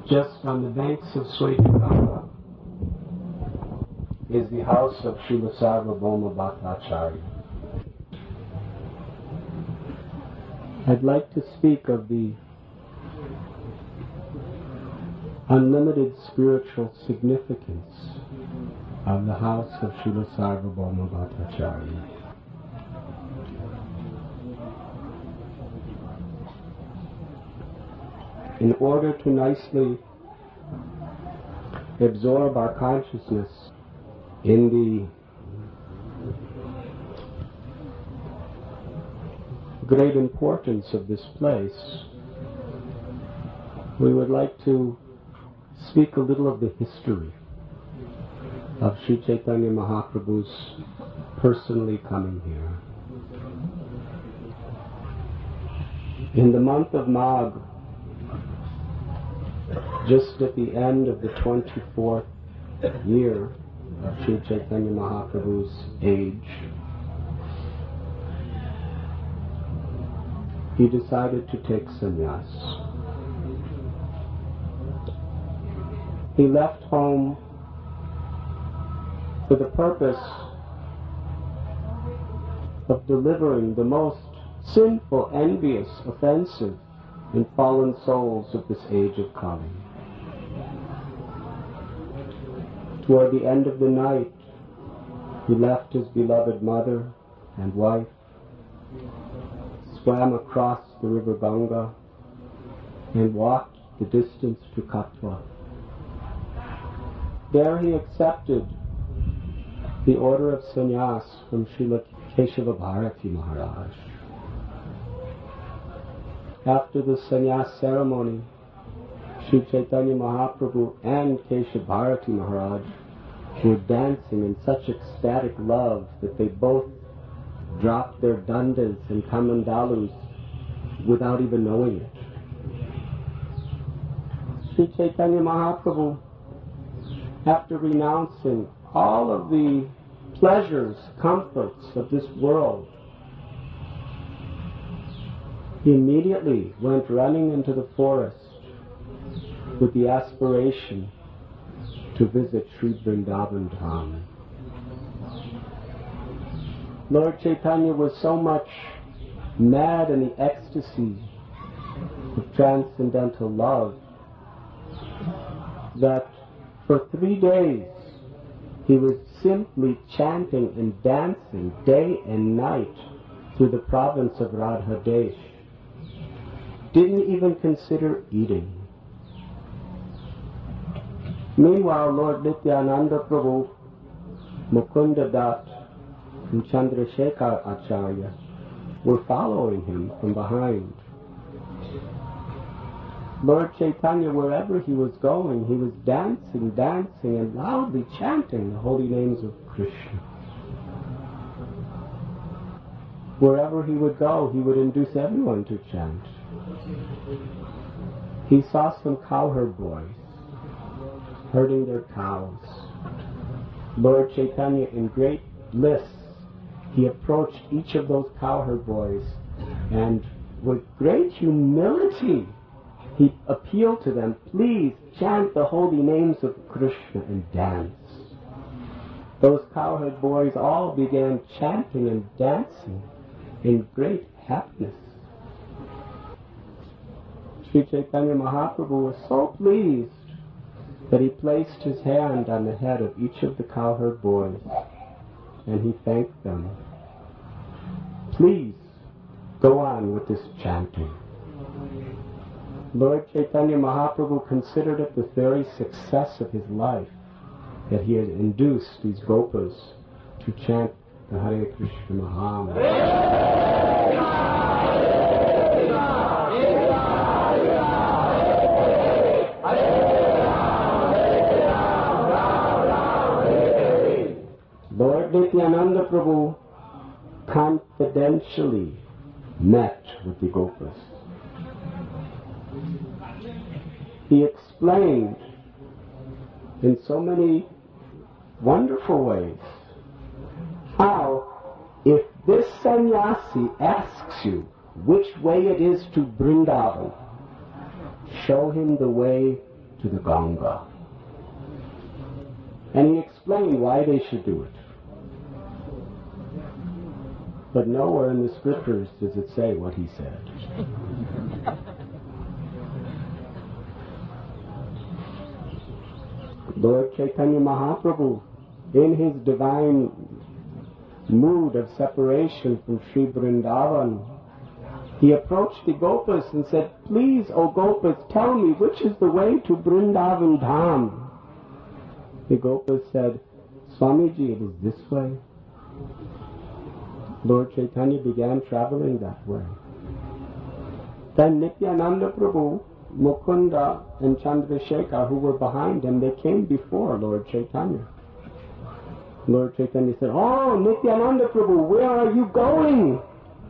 Just on the banks of Swetaganga is the house of Srila Sarvabhauma Bhattacharya. I'd like to speak of the unlimited spiritual significance of the house of Srila Sarvabhauma Bhattacharya. In order to nicely absorb our consciousness in the great importance of this place, we would like to speak a little of the history of Sri Chaitanya Mahaprabhu's personally coming here. In the month of Magh, just at the end of the 24th year of Sri Chaitanya Mahaprabhu's age, he decided to take sannyas. He left home for the purpose of delivering the most sinful, envious, offensive, and fallen souls of this age of Kali. Toward the end of the night, he left his beloved mother and wife, swam across the river Ganga, and walked the distance to Katwa. There he accepted the order of sannyas from Srila Keshava Bharati Maharaj. After the sannyas ceremony, Sri Chaitanya Mahaprabhu and Keshava Bharati Maharaj were dancing in such ecstatic love that they both dropped their dandas and kamandalus without even knowing it. Sri Chaitanya Mahaprabhu, after renouncing all of the pleasures, comforts of this world, he immediately went running into the forest with the aspiration to visit Sri Vrindavan Dham. Lord Chaitanya was so much mad in the ecstasy of transcendental love that for 3 days he was simply chanting and dancing day and night through the province of Radhadesh. Didn't even consider eating. Meanwhile, Lord Nityananda Prabhu, Mukunda Dutt, and Chandrasekhar Acharya were following him from behind. Lord Chaitanya, wherever he was going, he was dancing, and loudly chanting the holy names of Krishna. Wherever he would go, he would induce everyone to chant. He saw some cowherd boys herding their cows. Lord Chaitanya, in great bliss, he approached each of those cowherd boys and with great humility he appealed to them, please chant the holy names of Krishna and dance. Those cowherd boys all began chanting and dancing in great happiness. Sri Chaitanya Mahaprabhu was so pleased that he placed his hand on the head of each of the cowherd boys and he thanked them. Please go on with this chanting. Lord Chaitanya Mahaprabhu considered it the very success of his life that he had induced these gopas to chant the Hare Krishna Mahamantra. Lord Nityananda Prabhu confidentially met with the gopas. He explained in so many wonderful ways how, if this sannyasi asks you which way it is to Vrindavan, show him the way to the Ganga. And he explained why they should do it. But nowhere in the scriptures does it say what he said. Lord Chaitanya Mahaprabhu, in his divine mood of separation from Sri Vrindavan, he approached the Gopas and said, "Please, O Gopas, tell me which is the way to Vrindavan Dham." The Gopas said, "Swamiji, it is this way." Lord Chaitanya began traveling that way. Then Nityananda Prabhu, Mukunda, and Chandrasekhar, who were behind him, they came before Lord Chaitanya. Lord Chaitanya said, "Oh, Nityananda Prabhu, where are you going?"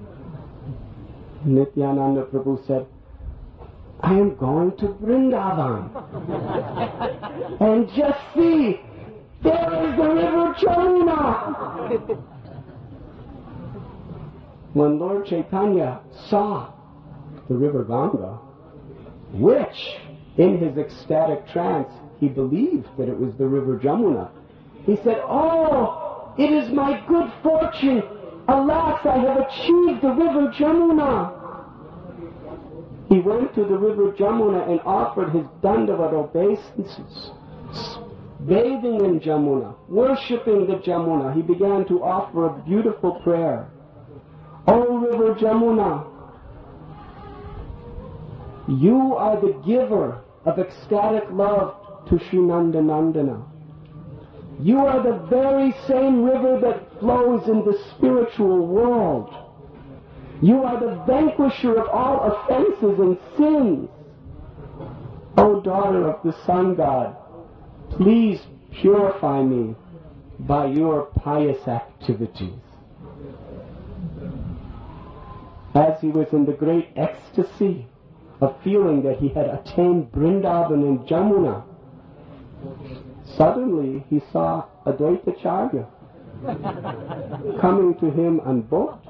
Nityananda Prabhu said, "I am going to Vrindavan." And just see, there is the river Jamuna. When Lord Chaitanya saw the river Ganga, which in his ecstatic trance he believed that it was the river Jamuna, he said, "Oh, it is my good fortune. Alas, I have achieved the river Jamuna." He went to the river Jamuna and offered his Dandavat obeisances, bathing in Jamuna, worshipping the Jamuna. He began to offer a beautiful prayer. "O river Jamuna, you are the giver of ecstatic love to Sri Nandanandana. You are the very same river that flows in the spiritual world. You are the vanquisher of all offenses and sins. O daughter of the sun god, please purify me by your pious activities." As he was in the great ecstasy of feeling that he had attained Vrindavan and Jamuna, suddenly he saw Advaitacharya coming to him on boat.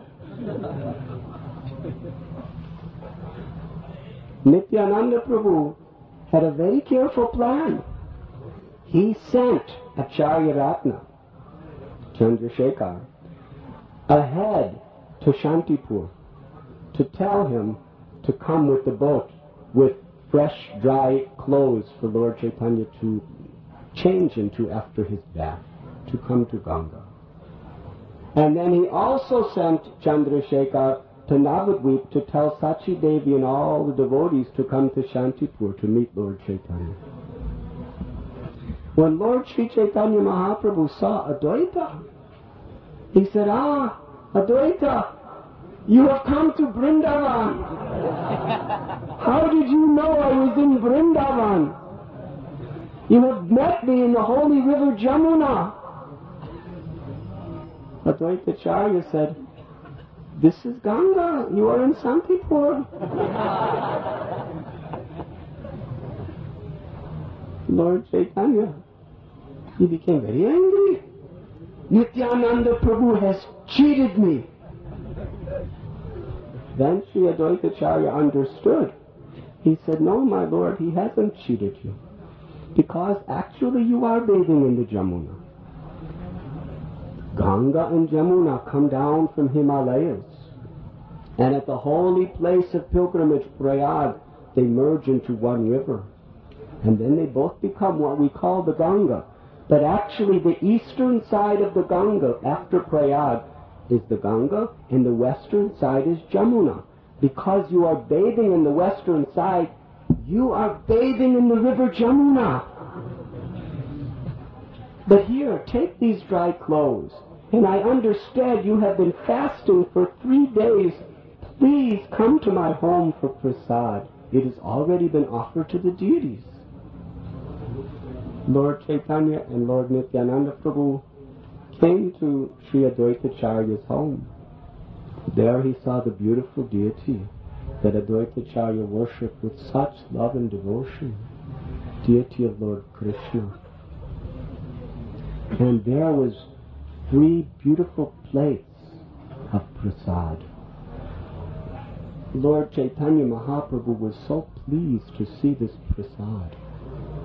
Nityananda Prabhu had a very careful plan. He sent Acharya Ratna, Chandrasekhar, ahead to Shantipur to tell him to come with the boat with fresh, dry clothes for Lord Chaitanya to change into after his bath, to come to Ganga. And then he also sent Chandrasekhar to Navadvip to tell Sachi Devi and all the devotees to come to Shantipur to meet Lord Chaitanya. When Lord Sri Chaitanya Mahaprabhu saw Advaita, he said, "Ah, Advaita, you have come to Vrindavan. How did you know I was in Vrindavan? You have met me in the holy river Jamuna." Advaitacharya said, "This is Ganga. You are in Shantipur." Lord Chaitanya, he became very angry. "Nityananda Prabhu has cheated me." Then Sri Advaitacharya understood. He said, "No, my lord, he hasn't cheated you. Because actually you are bathing in the Jamuna. Ganga and Jamuna come down from Himalayas. And at the holy place of pilgrimage, Prayag, they merge into one river. And then they both become what we call the Ganga. But actually the eastern side of the Ganga, after Prayag, is the Ganga, and the western side is Jamuna. Because you are bathing in the western side, you are bathing in the river Jamuna. But here, take these dry clothes, and I understand you have been fasting for 3 days. Please come to my home for prasad. It has already been offered to the deities." Lord Chaitanya and Lord Nityananda Prabhu came to Sri Advaitacharya's home. There he saw the beautiful deity that Advaitacharya worshipped with such love and devotion, deity of Lord Krishna. And there was 3 beautiful plates of prasad. Lord Chaitanya Mahaprabhu was so pleased to see this prasad.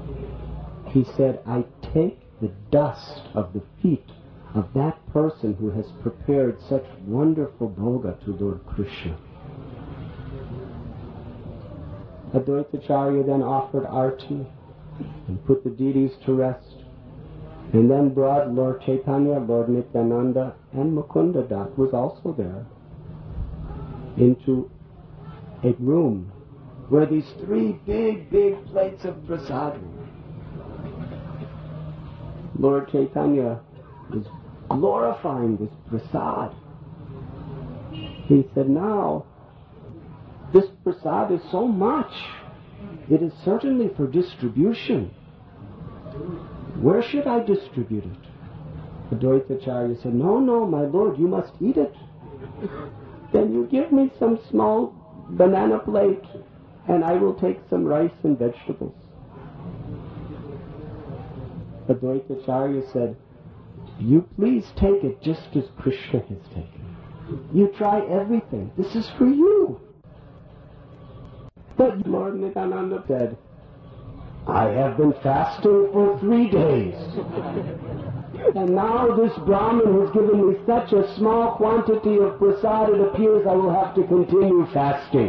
He said, I take the dust of the feet of that person who has prepared such wonderful bhoga to Lord Krishna. Advaitacharya then offered arti and put the deities to rest, and then brought Lord Chaitanya, Lord Nityananda, and Mukunda Das was also there, into a room where these 3 big plates of prasad were. Lord Chaitanya was glorifying this prasad. He said, now, this prasad is so much. It is certainly for distribution. Where should I distribute it? Advaitacharya said, no, my lord, you must eat it. Then you give me some small banana plate, and I will take some rice and vegetables. Advaitacharya said, you please take it just as Krishna has taken. You try everything. This is for you. But Lord Nityananda said, I have been fasting for 3 days. And now this Brahmin has given me such a small quantity of prasad, it appears I will have to continue fasting.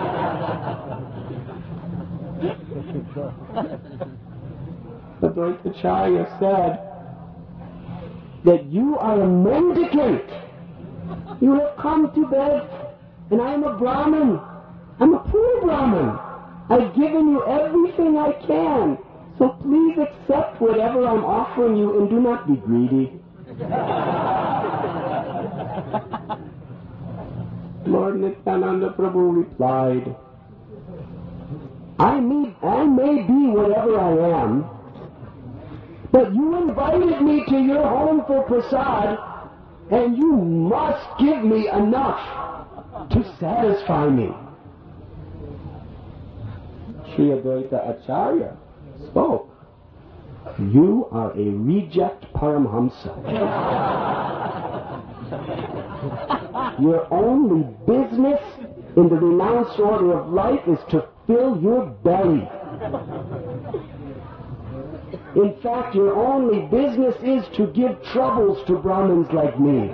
Advaitacharya said that you are a mendicant. You have come to beg, and I am a Brahmin. I'm a poor Brahmin. I've given you everything I can. So please accept whatever I'm offering you and do not be greedy. Lord Nityananda Prabhu replied, I may be whatever I am, but you invited me to your home for prasad, and you must give me enough to satisfy me. Sri Advaita Acharya spoke. You are a reject Paramhamsa. Your only business in the renounced order of life is to fill your belly. In fact, your only business is to give troubles to Brahmins like me.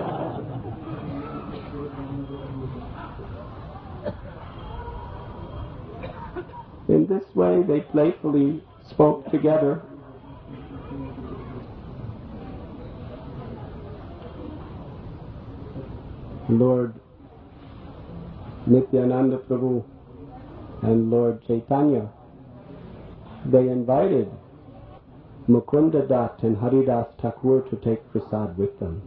In this way, they playfully spoke together. Lord Nityananda Prabhu and Lord Chaitanya, they invited Mukunda Das and Haridas Thakur to take prasad with them.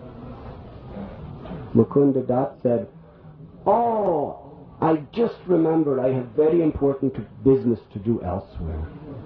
Mukunda Das said, oh, I just remembered I have very important business to do elsewhere.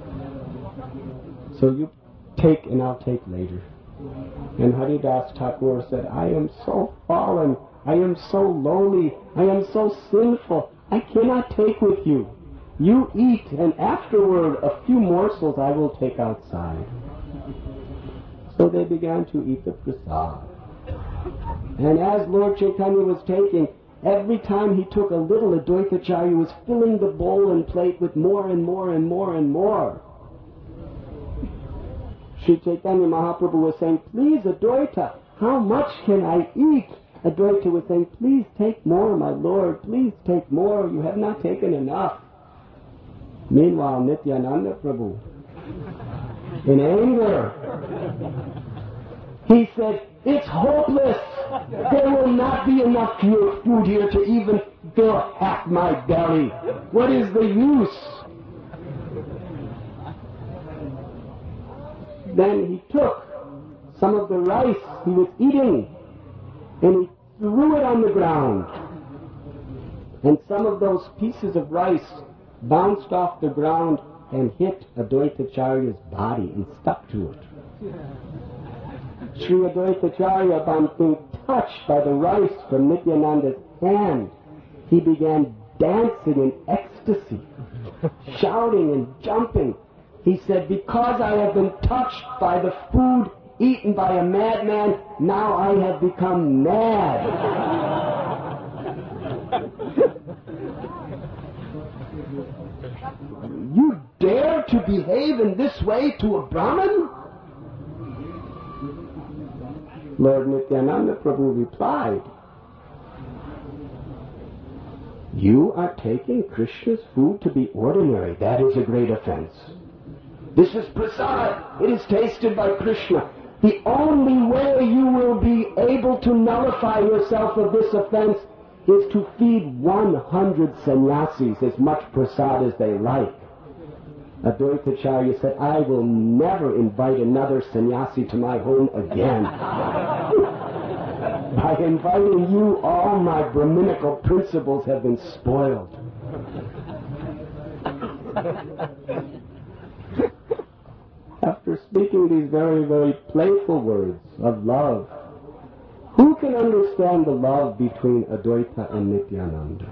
So you take and I'll take later. And Haridas Thakur said, I am so fallen, I am so lowly, I am so sinful, I cannot take with you. You eat, and afterward a few morsels I will take outside. So they began to eat the prasad. And as Lord Chaitanya was taking, every time he took a little, Advaitacharya was filling the bowl and plate with more and more and more and more. Sri Chaitanya Mahaprabhu was saying, please Advaita, how much can I eat? Advaita was saying, please take more, my Lord, please take more, you have not taken enough. Meanwhile, Nityananda Prabhu, in anger, he said, it's hopeless. There will not be enough food here to even fill half my belly. What is the use? Then he took some of the rice he was eating and he threw it on the ground. And some of those pieces of rice bounced off the ground and hit Advaitacharya's body and stuck to it. Sri Advaitacharya, upon being touched by the rice from Nityananda's hand, he began dancing in ecstasy, shouting and jumping. He said, because I have been touched by the food eaten by a madman, now I have become mad. You dare to be behave in this way to a Brahmin? Lord Nityananda Prabhu replied, you are taking Krishna's food to be ordinary. That is a great offense. This is prasad. It is tasted by Krishna. The only way you will be able to nullify yourself of this offense is to feed 100 sannyasis as much prasad as they like. Advaitacharya said, I will never invite another sannyasi to my home again. By inviting you, all my Brahminical principles have been spoiled. After speaking these very, very playful words of love, who can understand the love between Advaita and Nityananda?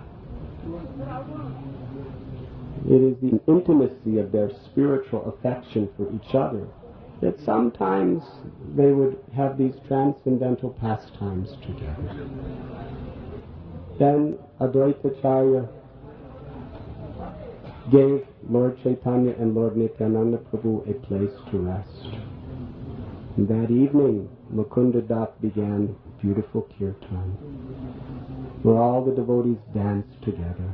It is the intimacy of their spiritual affection for each other that sometimes they would have these transcendental pastimes together. Then Advaitacharya gave Lord Chaitanya and Lord Nityananda Prabhu a place to rest. And that evening, Mukunda Das began beautiful kirtan, where all the devotees danced together.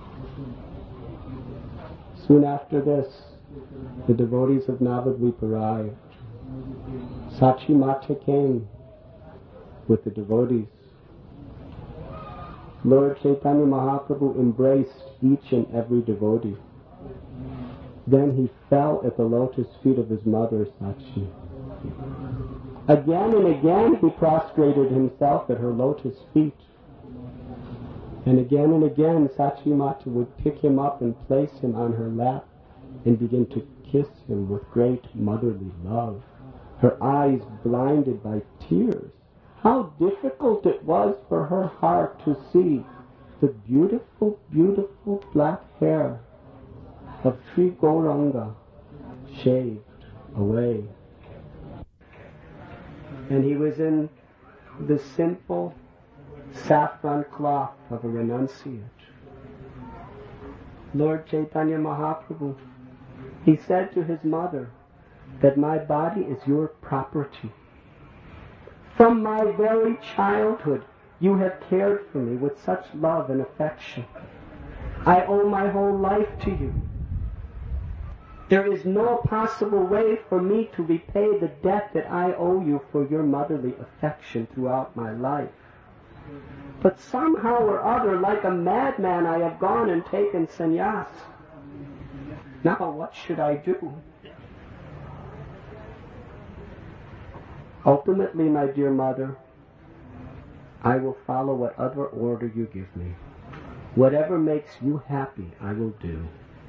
Soon after this, the devotees of Navadvip arrived. Sachi Mata came with the devotees. Lord Chaitanya Mahaprabhu embraced each and every devotee. Then he fell at the lotus feet of his mother, Sachi. Again and again he prostrated himself at her lotus feet. And again, Sachi Mata would pick him up and place him on her lap and begin to kiss him with great motherly love, her eyes blinded by tears. How difficult it was for her heart to see the beautiful, beautiful black hair of Sri Gauranga shaved away. And he was in the simple saffron cloth of a renunciate. Lord Chaitanya Mahaprabhu, he said to his mother that my body is your property. From my very childhood, you have cared for me with such love and affection. I owe my whole life to you. There is no possible way for me to repay the debt that I owe you for your motherly affection throughout my life. But somehow or other, like a madman, I have gone and taken sannyas. Now what should I do? Ultimately, my dear mother, I will follow whatever order you give me. Whatever makes you happy, I will do.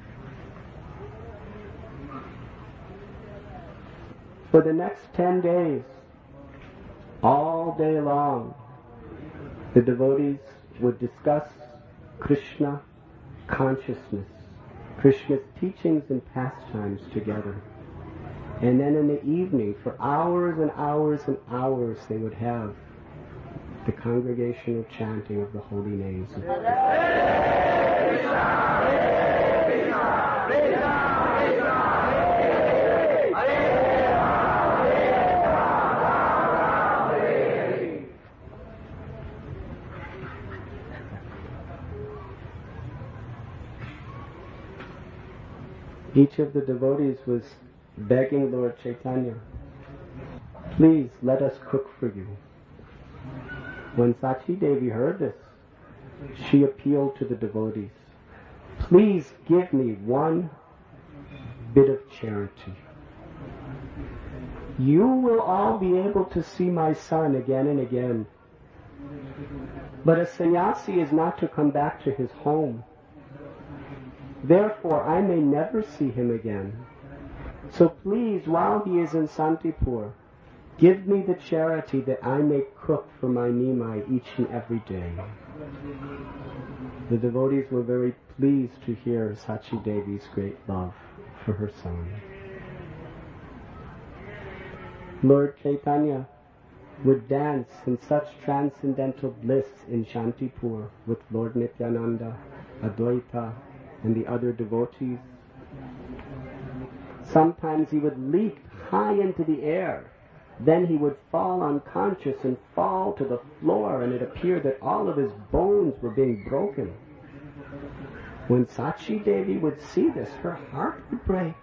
For the next 10 days, all day long, the devotees would discuss Krishna consciousness, Krishna's teachings and pastimes together. And then in the evening, for hours and hours and hours, they would have the congregational chanting of the holy names of Krishna. Each of the devotees was begging Lord Chaitanya, please let us cook for you. When Sachi Devi heard this, she appealed to the devotees, please give me one bit of charity. You will all be able to see my son again and again. But a sannyasi is not to come back to his home. Therefore, I may never see him again. So please, while he is in Santipur, give me the charity that I may cook for my Nimai each and every day. The devotees were very pleased to hear Sachi Devi's great love for her son. Lord Chaitanya would dance in such transcendental bliss in Shantipur with Lord Nityananda, Advaita, and the other devotees. Sometimes he would leap high into the air. Then he would fall unconscious and fall to the floor, and it appeared that all of his bones were being broken. When Sachi Devi would see this, her heart would break.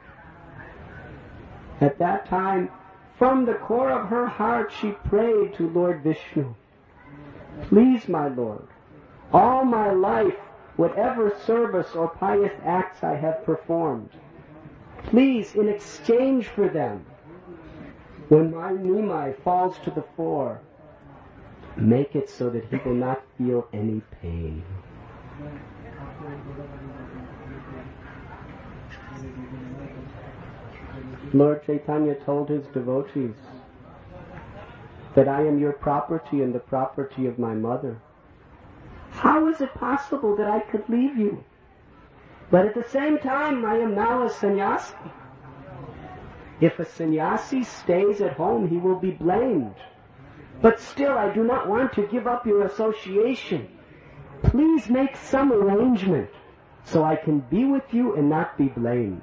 At that time, from the core of her heart, she prayed to Lord Vishnu, "Please, my Lord, all my life, whatever service or pious acts I have performed, please, in exchange for them, when my Nimai falls to the floor, make it so that he will not feel any pain." Lord Chaitanya told his devotees that I am your property and the property of my mother. How is it possible that I could leave you? But at the same time, I am now a sannyasi. If a sannyasi stays at home, he will be blamed. But still, I do not want to give up your association. Please make some arrangement so I can be with you and not be blamed.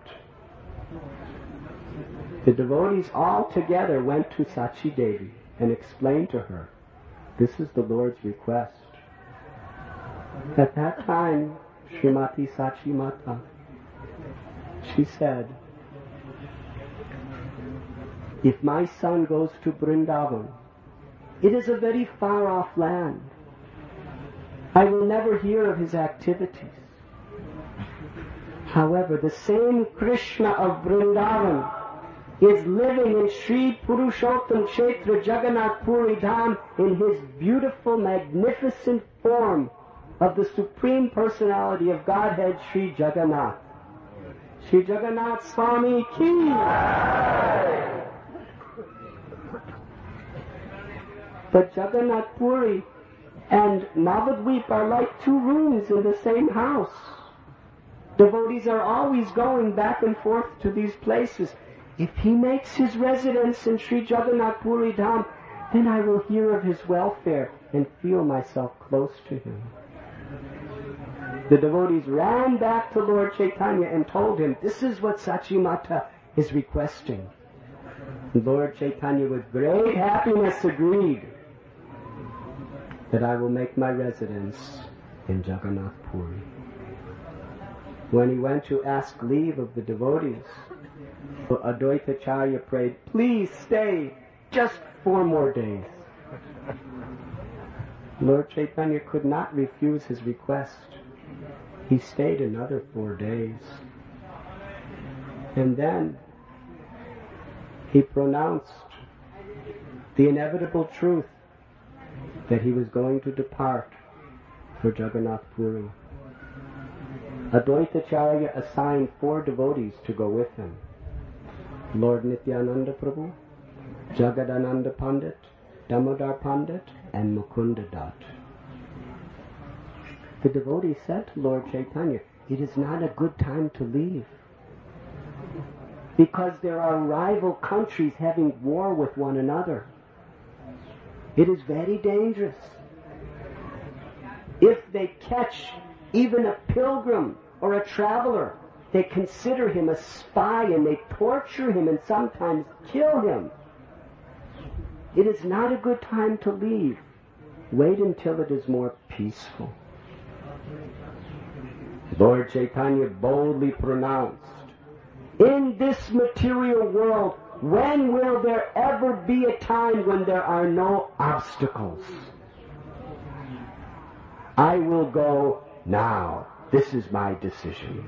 The devotees all together went to Sachi Devi and explained to her, this is the Lord's request. At that time, Srimati Sachi Mata, she said, if my son goes to Vrindavan, it is a very far-off land. I will never hear of his activities. However, the same Krishna of Vrindavan is living in Sri Purushottam Kshetra Jagannath Puri Dham in his beautiful, magnificent form of the Supreme Personality of Godhead, Sri Jagannath. Sri Jagannath Swami Ki! But Jagannath Puri and Navadvip are like two rooms in the same house. Devotees are always going back and forth to these places. If he makes his residence in Sri Jagannath Puri Dham, then I will hear of his welfare and feel myself close to him. The devotees ran back to Lord Chaitanya and told him, this is what Sachi Mata is requesting. Lord Chaitanya with great happiness agreed that I will make my residence in Jagannath Puri. When he went to ask leave of the devotees, Advaitacharya prayed, please stay just 4 more days. Lord Chaitanya could not refuse his request. He stayed another 4 days. And then he pronounced the inevitable truth that he was going to depart for Jagannath Puri. Advaitacharya assigned 4 devotees to go with him. Lord Nityananda Prabhu, Jagadananda Pandit, Damodar Pandit, and Mukunda Dutt. The devotee said to Lord Chaitanya, it is not a good time to leave, because there are rival countries having war with one another. It is very dangerous. If they catch even a pilgrim or a traveler, they consider him a spy and they torture him and sometimes kill him. It is not a good time to leave. Wait until it is more peaceful. Lord Chaitanya boldly pronounced, in this material world, when will there ever be a time when there are no obstacles? I will go now. This is my decision.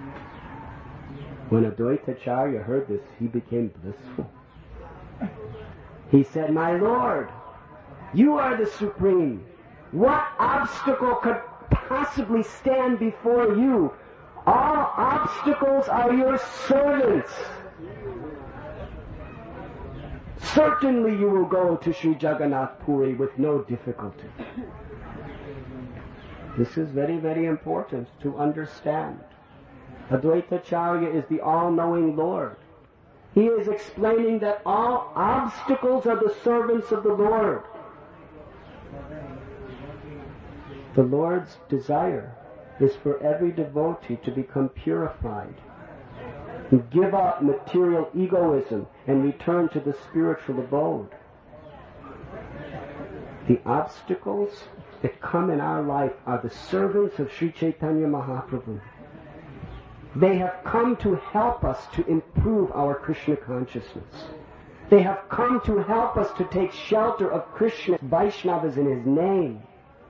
When Advaitacharya heard this, he became blissful. He said, my Lord, you are the Supreme. What obstacle could possibly stand before you? All obstacles are your servants. Certainly you will go to Sri Jagannath Puri with no difficulty. This is very, very important to understand. Advaitacharya is the all-knowing Lord. He is explaining that all obstacles are the servants of the Lord. The Lord's desire is for every devotee to become purified. give up material egoism, and return to the spiritual abode. The obstacles that come in our life are the servants of Sri Chaitanya Mahaprabhu. They have come to help us to improve our Krishna consciousness. They have come to help us to take shelter of Krishna, Vaishnavas in His name.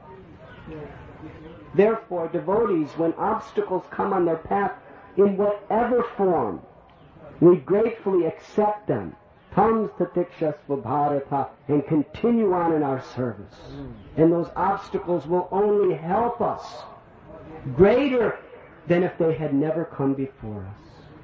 Therefore, devotees, when obstacles come on their path, in whatever form, we gratefully accept them, tam statikshasva bharata, and continue on in our service. And those obstacles will only help us greater than if they had never come before us.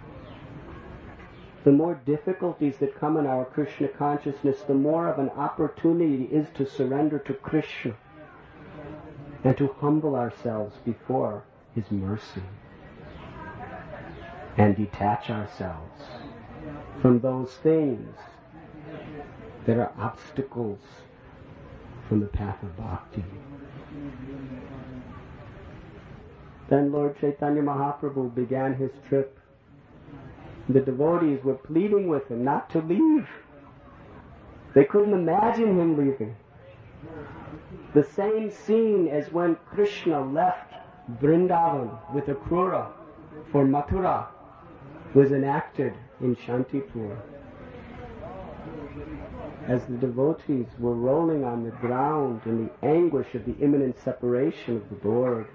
The more difficulties that come in our Krishna consciousness, the more of an opportunity is to surrender to Krishna and to humble ourselves before His mercy and detach ourselves from those things that are obstacles from the path of bhakti. Then Lord Chaitanya Mahaprabhu began his trip. The devotees were pleading with him not to leave. They couldn't imagine him leaving. The same scene as when Krishna left Vrindavan with Akrura for Mathura was enacted in Shantipur. As the devotees were rolling on the ground in the anguish of the imminent separation of the Lord,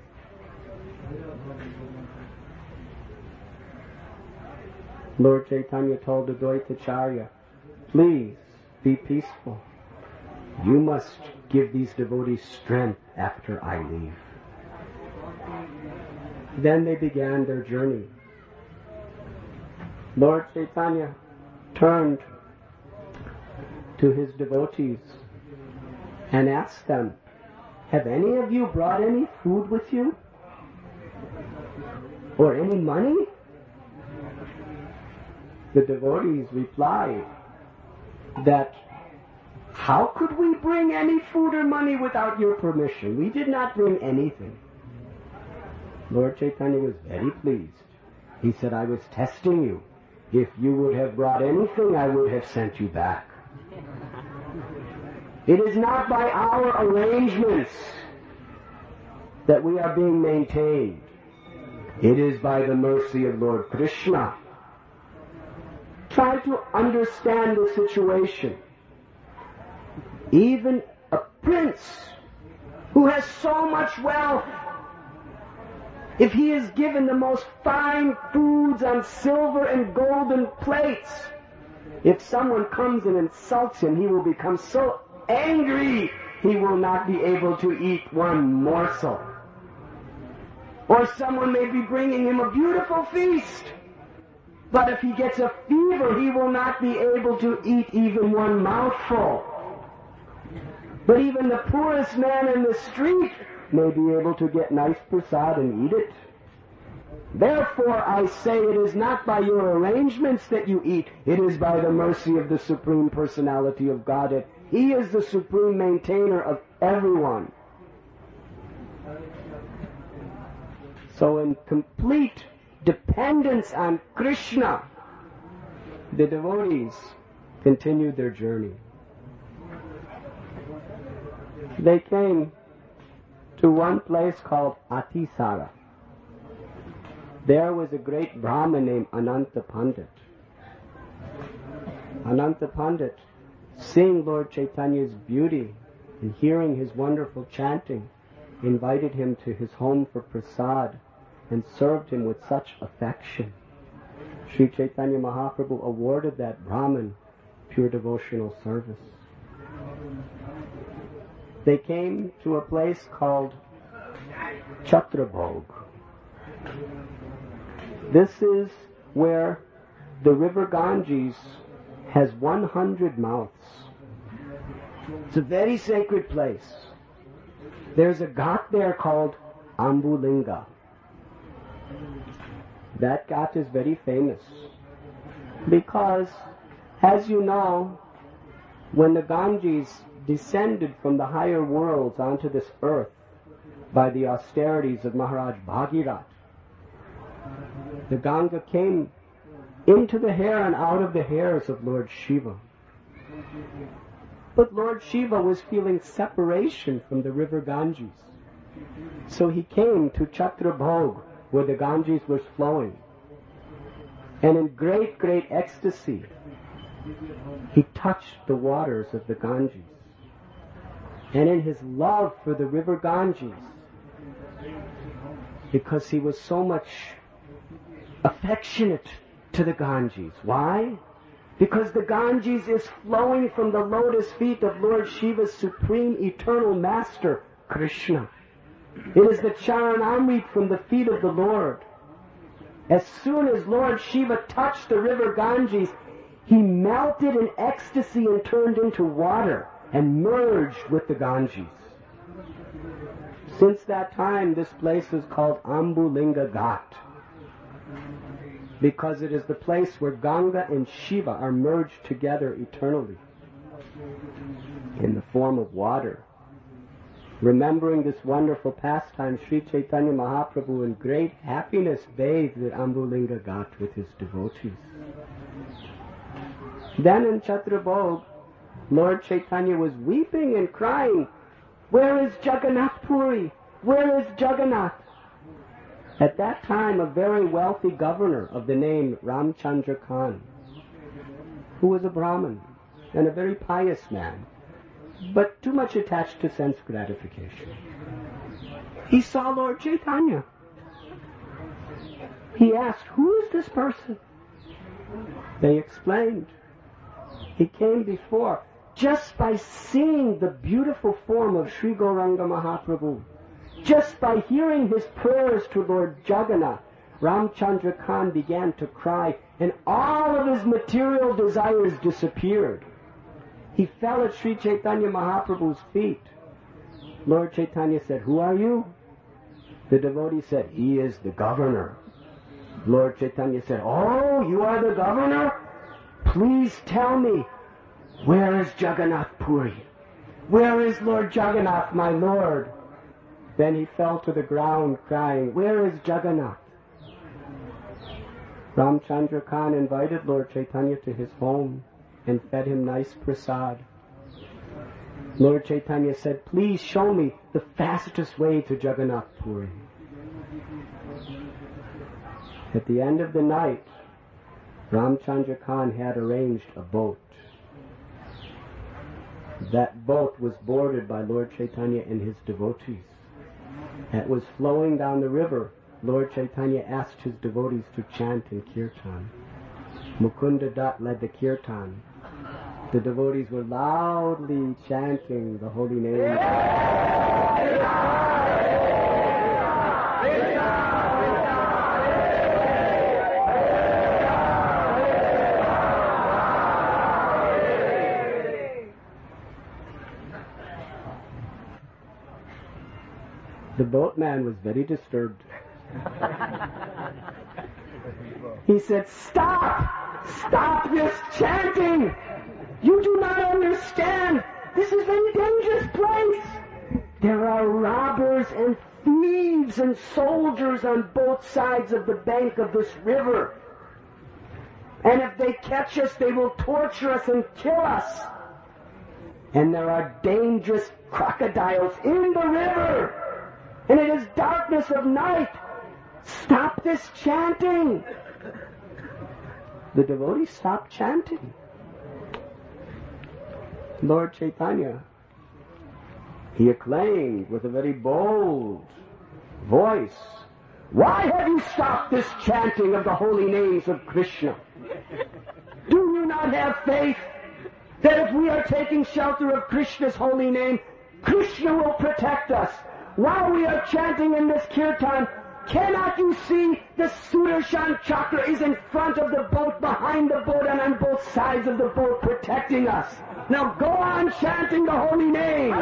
Lord Chaitanya told Advaitacharya, please be peaceful. You must give these devotees strength after I leave. Then they began their journey. Lord Chaitanya turned to his devotees and asked them, have any of you brought any food with you? Or any money? The devotees replied that, how could we bring any food or money without your permission? We did not bring anything. Lord Chaitanya was very pleased. He said, I was testing you. If you would have brought anything, I would have sent you back. It is not by our arrangements that we are being maintained. It is by the mercy of Lord Krishna. Try to understand the situation. Even a prince who has so much wealth, if he is given the most fine foods on silver and golden plates, if someone comes and insults him, he will become so angry he will not be able to eat one morsel. Or someone may be bringing him a beautiful feast, but if he gets a fever, he will not be able to eat even one mouthful. But even the poorest man in the street may be able to get nice prasad and eat it. Therefore, I say it is not by your arrangements that you eat, it is by the mercy of the Supreme Personality of Godhead. He is the supreme maintainer of everyone. So in complete dependence on Krishna, the devotees continued their journey. They came to one place called Atisara. There was a great Brahmin named Ananta Pandit. Ananta Pandit, seeing Lord Chaitanya's beauty and hearing his wonderful chanting, invited him to his home for prasad and served him with such affection. Sri Chaitanya Mahaprabhu awarded that Brahmin pure devotional service. They came to a place called Chatrabhog. This is where the river Ganges has 100 mouths. It's a very sacred place. There's a ghat there called Ambulinga. That ghat is very famous because, as you know, when the Ganges descended from the higher worlds onto this earth by the austerities of Maharaj Bhagirath, the Ganga came into the hair and out of the hairs of Lord Shiva. But Lord Shiva was feeling separation from the river Ganges. So he came to Chhatrabhog, where the Ganges was flowing. And in great, great ecstasy, he touched the waters of the Ganges. And in his love for the river Ganges, because he was so much affectionate to the Ganges. Why? Because the Ganges is flowing from the lotus feet of Lord Shiva's supreme eternal master, Krishna. It is the Charanamrit from the feet of the Lord. As soon as Lord Shiva touched the river Ganges, he melted in ecstasy and turned into water and merged with the Ganges. Since that time, this place is called Ambulinga Ghat, because it is the place where Ganga and Shiva are merged together eternally in the form of water. Remembering this wonderful pastime, Sri Chaitanya Mahaprabhu in great happiness bathed at Ambulinga Ghat with his devotees. Then in Chhatrabhog, Lord Chaitanya was weeping and crying, "Where is Jagannath Puri? Where is Jagannath?" At that time, a very wealthy governor of the name Ramchandra Khan, who was a Brahmin and a very pious man, but too much attached to sense gratification. He saw Lord Chaitanya. He asked, "Who is this person?" They explained. He came before. Just by seeing the beautiful form of Sri Gauranga Mahaprabhu, just by hearing his prayers to Lord Jagannath, Ramchandra Khan began to cry, and all of his material desires disappeared. He fell at Sri Chaitanya Mahaprabhu's feet. Lord Chaitanya said, "Who are you?" The devotee said, "He is the governor." Lord Chaitanya said, "Oh, you are the governor? Please tell me, where is Jagannath Puri? Where is Lord Jagannath, my Lord?" Then he fell to the ground crying, "Where is Jagannath?" Ramchandra Khan invited Lord Chaitanya to his home and fed him nice prasad. Lord Chaitanya said, "Please show me the fastest way to Jagannath Puri." At the end of the night, Ramchandra Khan had arranged a boat. That boat was boarded by Lord Chaitanya and his devotees. It was flowing down the river. Lord Chaitanya asked his devotees to chant in kirtan. Mukunda Dutt led the kirtan. The devotees were loudly chanting the holy name. The boatman was very disturbed. He said, "Stop! Stop this chanting! You do not understand! This is a very dangerous place! There are robbers and thieves and soldiers on both sides of the bank of this river. And if they catch us, they will torture us and kill us. And there are dangerous crocodiles in the river. And it is darkness of night. Stop this chanting." The devotee stopped chanting. Lord Chaitanya, he acclaimed with a very bold voice, "Why have you stopped this chanting of the holy names of Krishna? Do you not have faith that if we are taking shelter of Krishna's holy name, Krishna will protect us? While we are chanting in this kirtan, cannot you see the Sudarshan chakra is in front of the boat, behind the boat, and on both sides of the boat protecting us? Now go on chanting the holy name."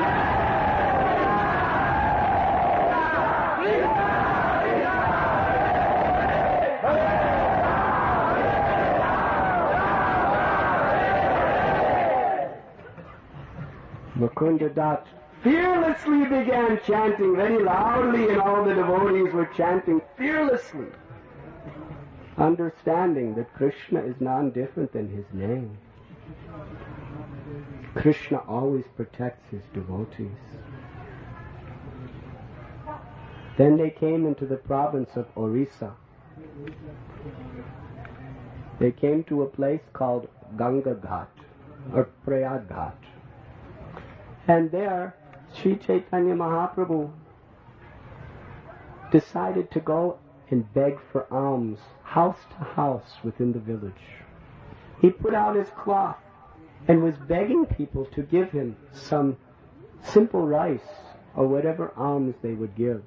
Mukunda Dutt fearlessly began chanting very loudly, and all the devotees were chanting fearlessly. understanding that Krishna is none different than his name. Krishna always protects his devotees. Then they came into the province of Orissa. They came to a place called Ganga Ghat or Prayag Ghat. And there, Sri Chaitanya Mahaprabhu decided to go and beg for alms, house to house within the village. He put out his cloth and was begging people to give him some simple rice or whatever alms they would give.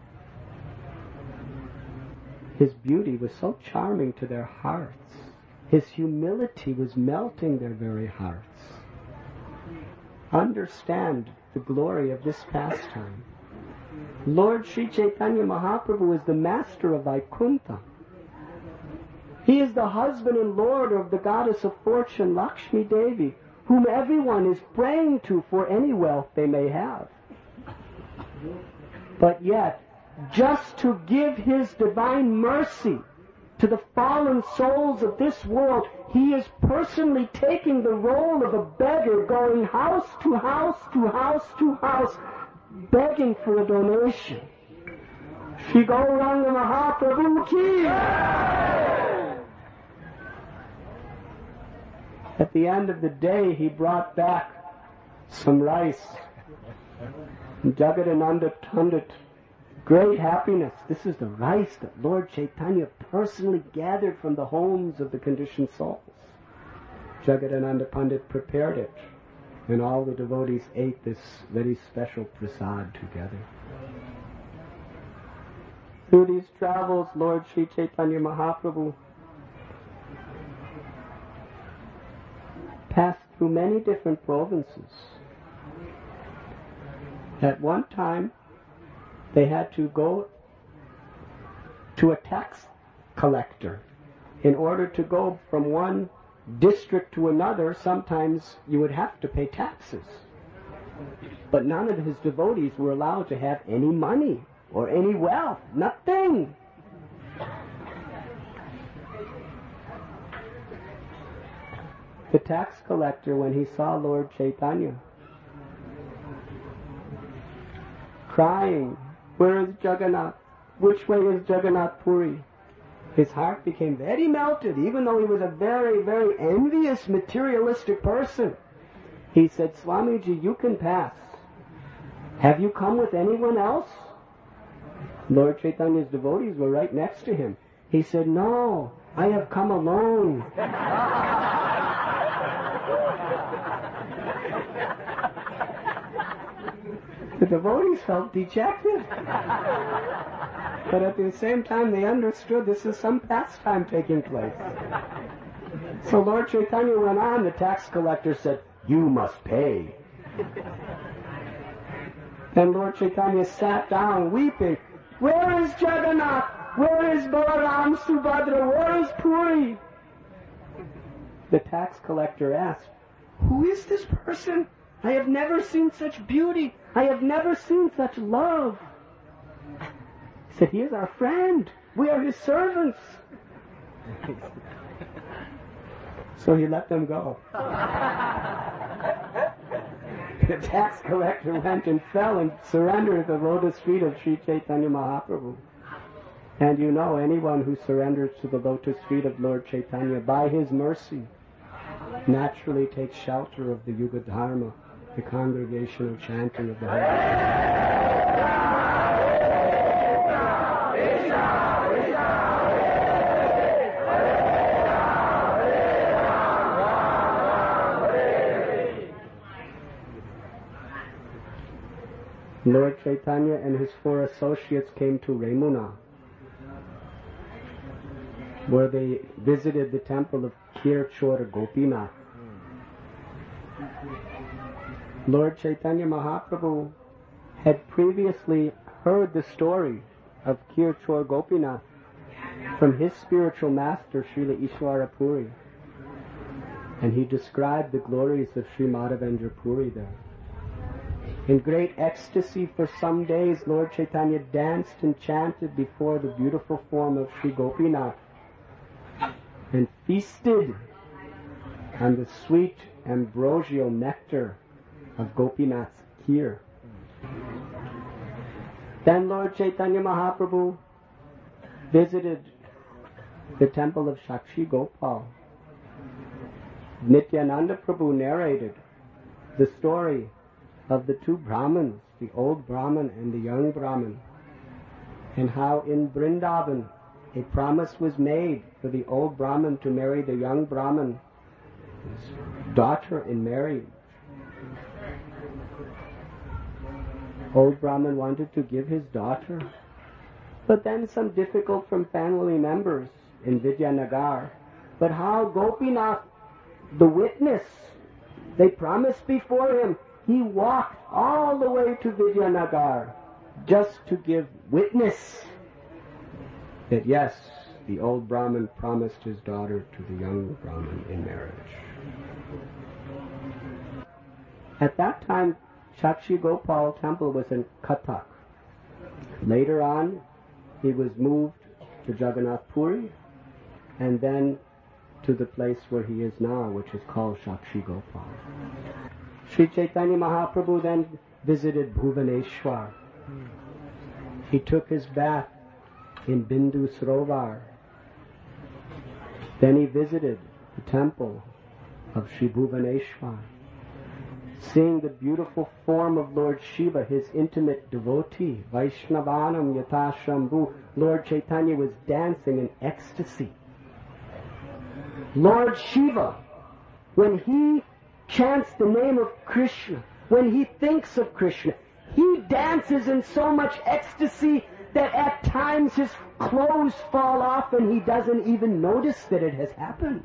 His beauty was so charming to their hearts. His humility was melting their very hearts. Understand the glory of this pastime. Lord Sri Chaitanya Mahaprabhu is the master of Vaikuntha. He is the husband and lord of the goddess of fortune, Lakshmi Devi, whom everyone is praying to for any wealth they may have. But yet, just to give his divine mercy to the fallen souls of this world, he is personally taking the role of a beggar, going house to house to house to house, begging for a donation. Shri Gauranga Mahaprabhu ki! At the end of the day, he brought back some rice. Jagadananda Pandit, great happiness. This is the rice that Lord Chaitanya personally gathered from the homes of the conditioned souls. Jagadananda Pandit prepared it, and all the devotees ate this very special prasad together. Through these travels, Lord Sri Chaitanya Mahaprabhu passed through many different provinces. At one time, they had to go to a tax collector. In order to go from one district to another, sometimes you would have to pay taxes. But none of his devotees were allowed to have any money or any wealth, nothing. The tax collector, when he saw Lord Chaitanya crying, "Where is Jagannath? Which way is Jagannath Puri?" his heart became very melted, even though he was a very, very envious, materialistic person. He said, "Swamiji, you can pass. Have you come with anyone else?" Lord Chaitanya's devotees were right next to him. He said, "No, I have come alone." The devotees felt dejected. But at the same time, they understood this is some pastime taking place. So Lord Chaitanya went on. The tax collector said, "You must pay." And Lord Chaitanya sat down weeping. "Where is Jagannath? Where is Balaram, Subhadra? Where is Puri?" The tax collector asked, "Who is this person? I have never seen such beauty. I have never seen such love." He said, "He is our friend. We are his servants." So he let them go. The tax collector went and fell and surrendered at the lotus feet of Sri Chaitanya Mahaprabhu. And you know, anyone who surrenders to the lotus feet of Lord Chaitanya, by his mercy, naturally takes shelter of the Yuga Dharma, the congregational chanting of the Holy. Lord Chaitanya and his 4 associates came to Remuna, where they visited the temple of Kirchor Gopinath. Lord Chaitanya Mahaprabhu had previously heard the story of Kirchor Gopinath from his spiritual master, Srila Ishwara Puri, and he described the glories of Sri Madhavendra Puri there. In great ecstasy for some days, Lord Chaitanya danced and chanted before the beautiful form of Sri Gopinath, and feasted on the sweet ambrosial nectar of Gopinath's kheer. Then Lord Chaitanya Mahaprabhu visited the temple of Sakshi Gopal. Nityananda Prabhu narrated the story of the two Brahmins, the old Brahman and the young Brahman, and how in Vrindavan a promise was made for the old Brahman to marry the young Brahman's daughter in marriage. Old Brahman wanted to give his daughter, but then some difficult from family members in Vidyanagar. But how Gopinath, the witness, they promised before him, he walked all the way to Vidyanagar just to give witness that yes, the old Brahman promised his daughter to the young Brahman in marriage. At that time, Sakshi Gopal temple was in Cuttack. Later on, he was moved to Jagannath Puri and then to the place where he is now, which is called Sakshi Gopal. Sri Chaitanya Mahaprabhu then visited Bhuvaneshwar. He took his bath in Bindu Sarovar. Then he visited the temple of Sri Bhuvaneshwar. Seeing the beautiful form of Lord Shiva, his intimate devotee, Vaishnavanam Yata Shambhu, Lord Chaitanya was dancing in ecstasy. Lord Shiva, when he chants the name of Krishna, when he thinks of Krishna, he dances in so much ecstasy that at times his clothes fall off and he doesn't even notice that it has happened.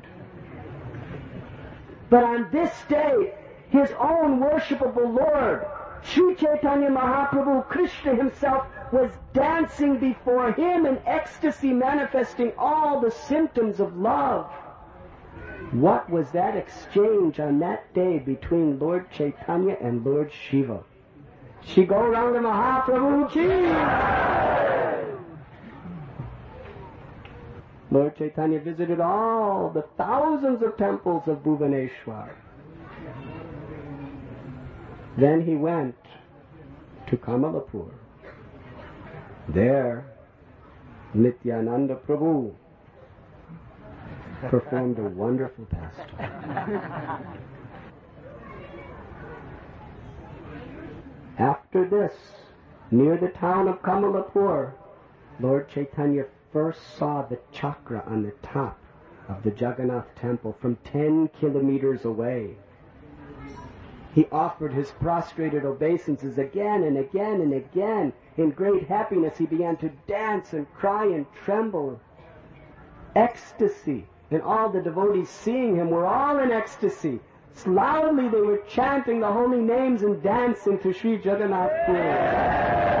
But on this day, his own worshipable Lord, Sri Chaitanya Mahaprabhu, Krishna himself, was dancing before him in ecstasy, manifesting all the symptoms of love. What was that exchange on that day between Lord Chaitanya and Lord Shiva? Shri Gauranga Mahaprabhu ki! Lord Chaitanya visited all the thousands of temples of Bhuvaneshwar. Then he went to Kamalapur. There, Nityananda Prabhu performed a wonderful pastime. After this, near the town of Kamalapur, Lord Chaitanya first saw the chakra on the top of the Jagannath temple from 10 kilometers away. He offered his prostrated obeisances again and again and again. In great happiness, he began to dance and cry and tremble. Ecstasy. And all the devotees seeing him were all in ecstasy. Loudly they were chanting the holy names and dancing to Sri Jagannath Puri.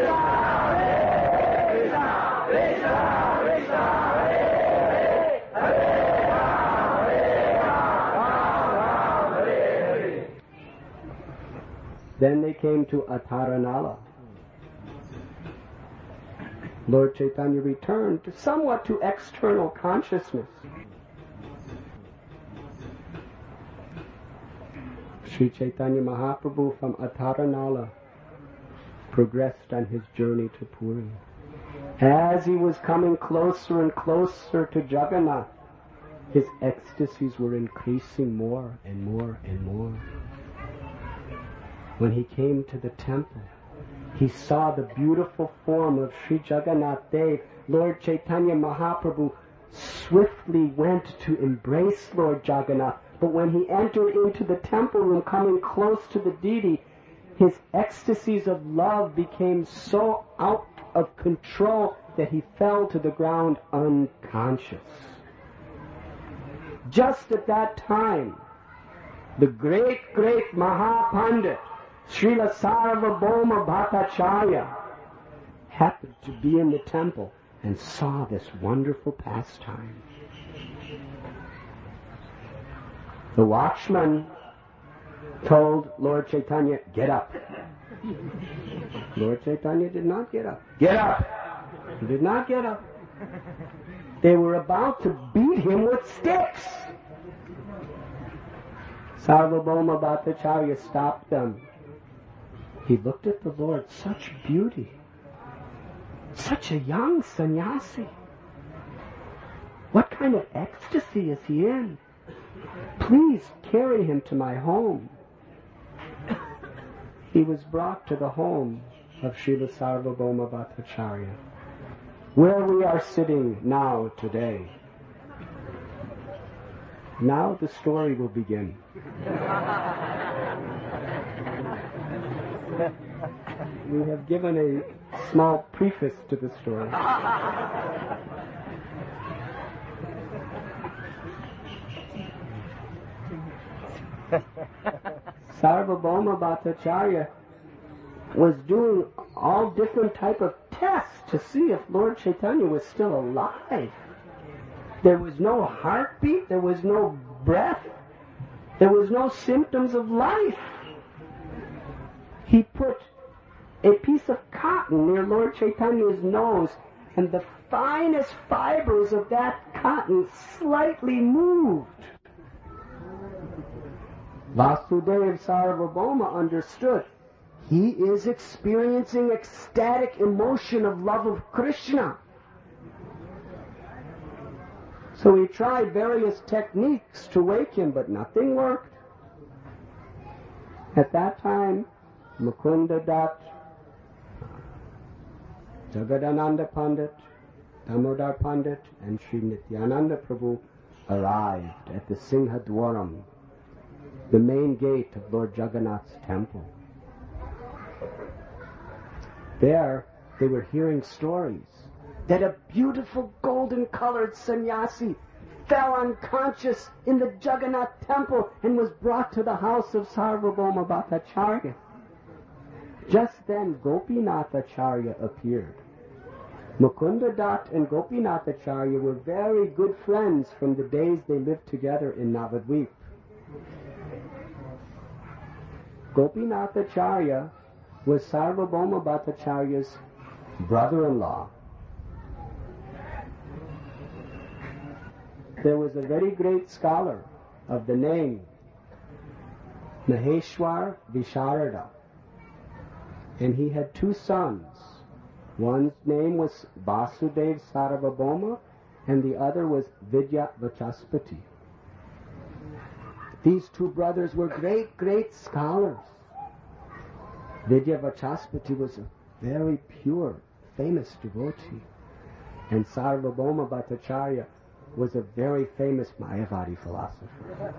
Then they came to Ataranala. Lord Chaitanya returned somewhat to external consciousness. Sri Chaitanya Mahaprabhu from Ataranala progressed on his journey to Puri. As he was coming closer and closer to Jagannath, his ecstasies were increasing more and more and more. When he came to the temple, he saw the beautiful form of Sri Jagannath Dev. Lord Chaitanya Mahaprabhu swiftly went to embrace Lord Jagannath. But when he entered into the temple room, coming close to the deity, his ecstasies of love became so out of control that he fell to the ground unconscious. Just at that time, the great Mahapandit, Srila Sarvabhauma Bhattacharya, happened to be in the temple and saw this wonderful pastime. The watchman told Lord Chaitanya, "Get up." Lord Chaitanya did not get up. "Get up!" He did not get up. They were about to beat him with sticks. Sarvabhauma Bhattacharya stopped them. He looked at the Lord, such beauty, such a young sannyasi. What kind of ecstasy is he in? Please carry him to my home. He was brought to the home of Srila Sarvabhauma Bhattacharya, where we are sitting now today. Now the story will begin. We have given a small preface to the story. Sarvabhauma Bhattacharya was doing all different type of tests to see if Lord Chaitanya was still alive. There was no heartbeat, there was no breath, there was no symptoms of life. He put a piece of cotton near Lord Chaitanya's nose, and the finest fibers of that cotton slightly moved. Vasudeva Sarvabhauma understood. He is experiencing ecstatic emotion of love of Krishna. So he tried various techniques to wake him, but nothing worked. At that time, Mukunda Dutt, Jagadananda Pandit, Damodar Pandit, and Sri Nityananda Prabhu arrived at the Singhadwaram, the main gate of Lord Jagannath's temple. There, they were hearing stories that a beautiful golden-colored sannyasi fell unconscious in the Jagannath temple and was brought to the house of Sarvabhauma Bhattacharya. Just then, Gopinathacharya appeared. Mukunda Dutt and Gopinathacharya were very good friends from the days they lived together in Navadvip. Gopinathacharya was Sarvabhauma Bhattacharya's brother-in-law. There was a very great scholar of the name Maheshwar Visharada, and he had two sons. One's name was Vasudev Sarvabhauma, and the other was Vidya Vachaspati. These two brothers were great, great scholars. Vidya Vachaspati was a very pure, famous devotee, and Sarvabhauma Bhattacharya was a very famous Mayavadi philosopher.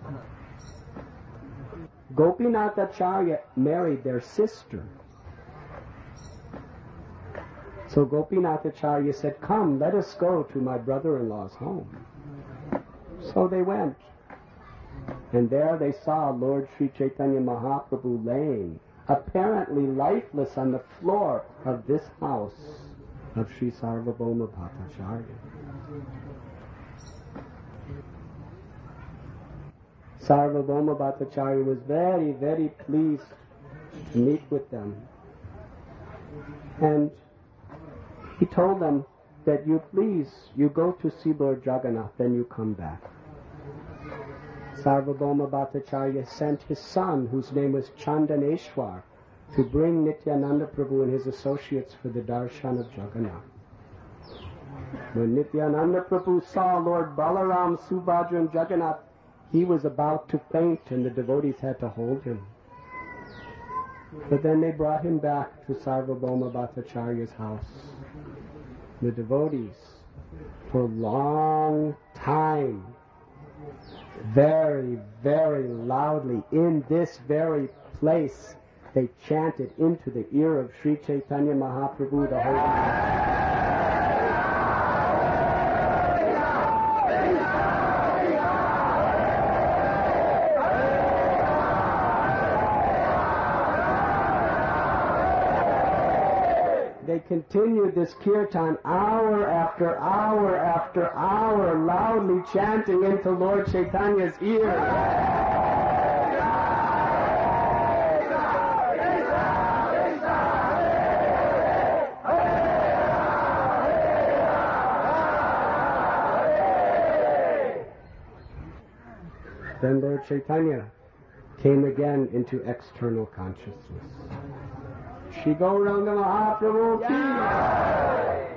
Gopinathacharya married their sister. So Gopinathacharya said, "Come, let us go to my brother-in-law's home." So they went. And there they saw Lord Sri Chaitanya Mahaprabhu laying, apparently lifeless, on the floor of this house of Sri Sarvabhauma Bhattacharya. Sarvabhauma Bhattacharya was very, very pleased to meet with them. And he told them that you go to see Lord Jagannath, then you come back. Sarvabhauma Bhattacharya sent his son, whose name was Chandaneshwar, to bring Nityananda Prabhu and his associates for the darshan of Jagannath. When Nityananda Prabhu saw Lord Balaram, Subhadra and Jagannath, he was about to faint and the devotees had to hold him. But then they brought him back to Sarvabhauma Bhattacharya's house. The devotees, for a long time, very, very loudly, in this very place, they chanted into the ear of Sri Chaitanya Mahaprabhu the Holy Name. They continued this kirtan hour after hour after hour, loudly chanting into Lord Chaitanya's ear. Then Lord Chaitanya came again into external consciousness. Shri Gauranga Mahaprabhu ki jai.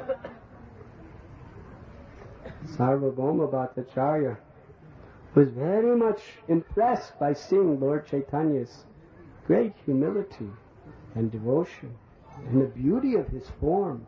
Sarvabhauma Bhattacharya was very much impressed by seeing Lord Chaitanya's great humility and devotion and the beauty of his form.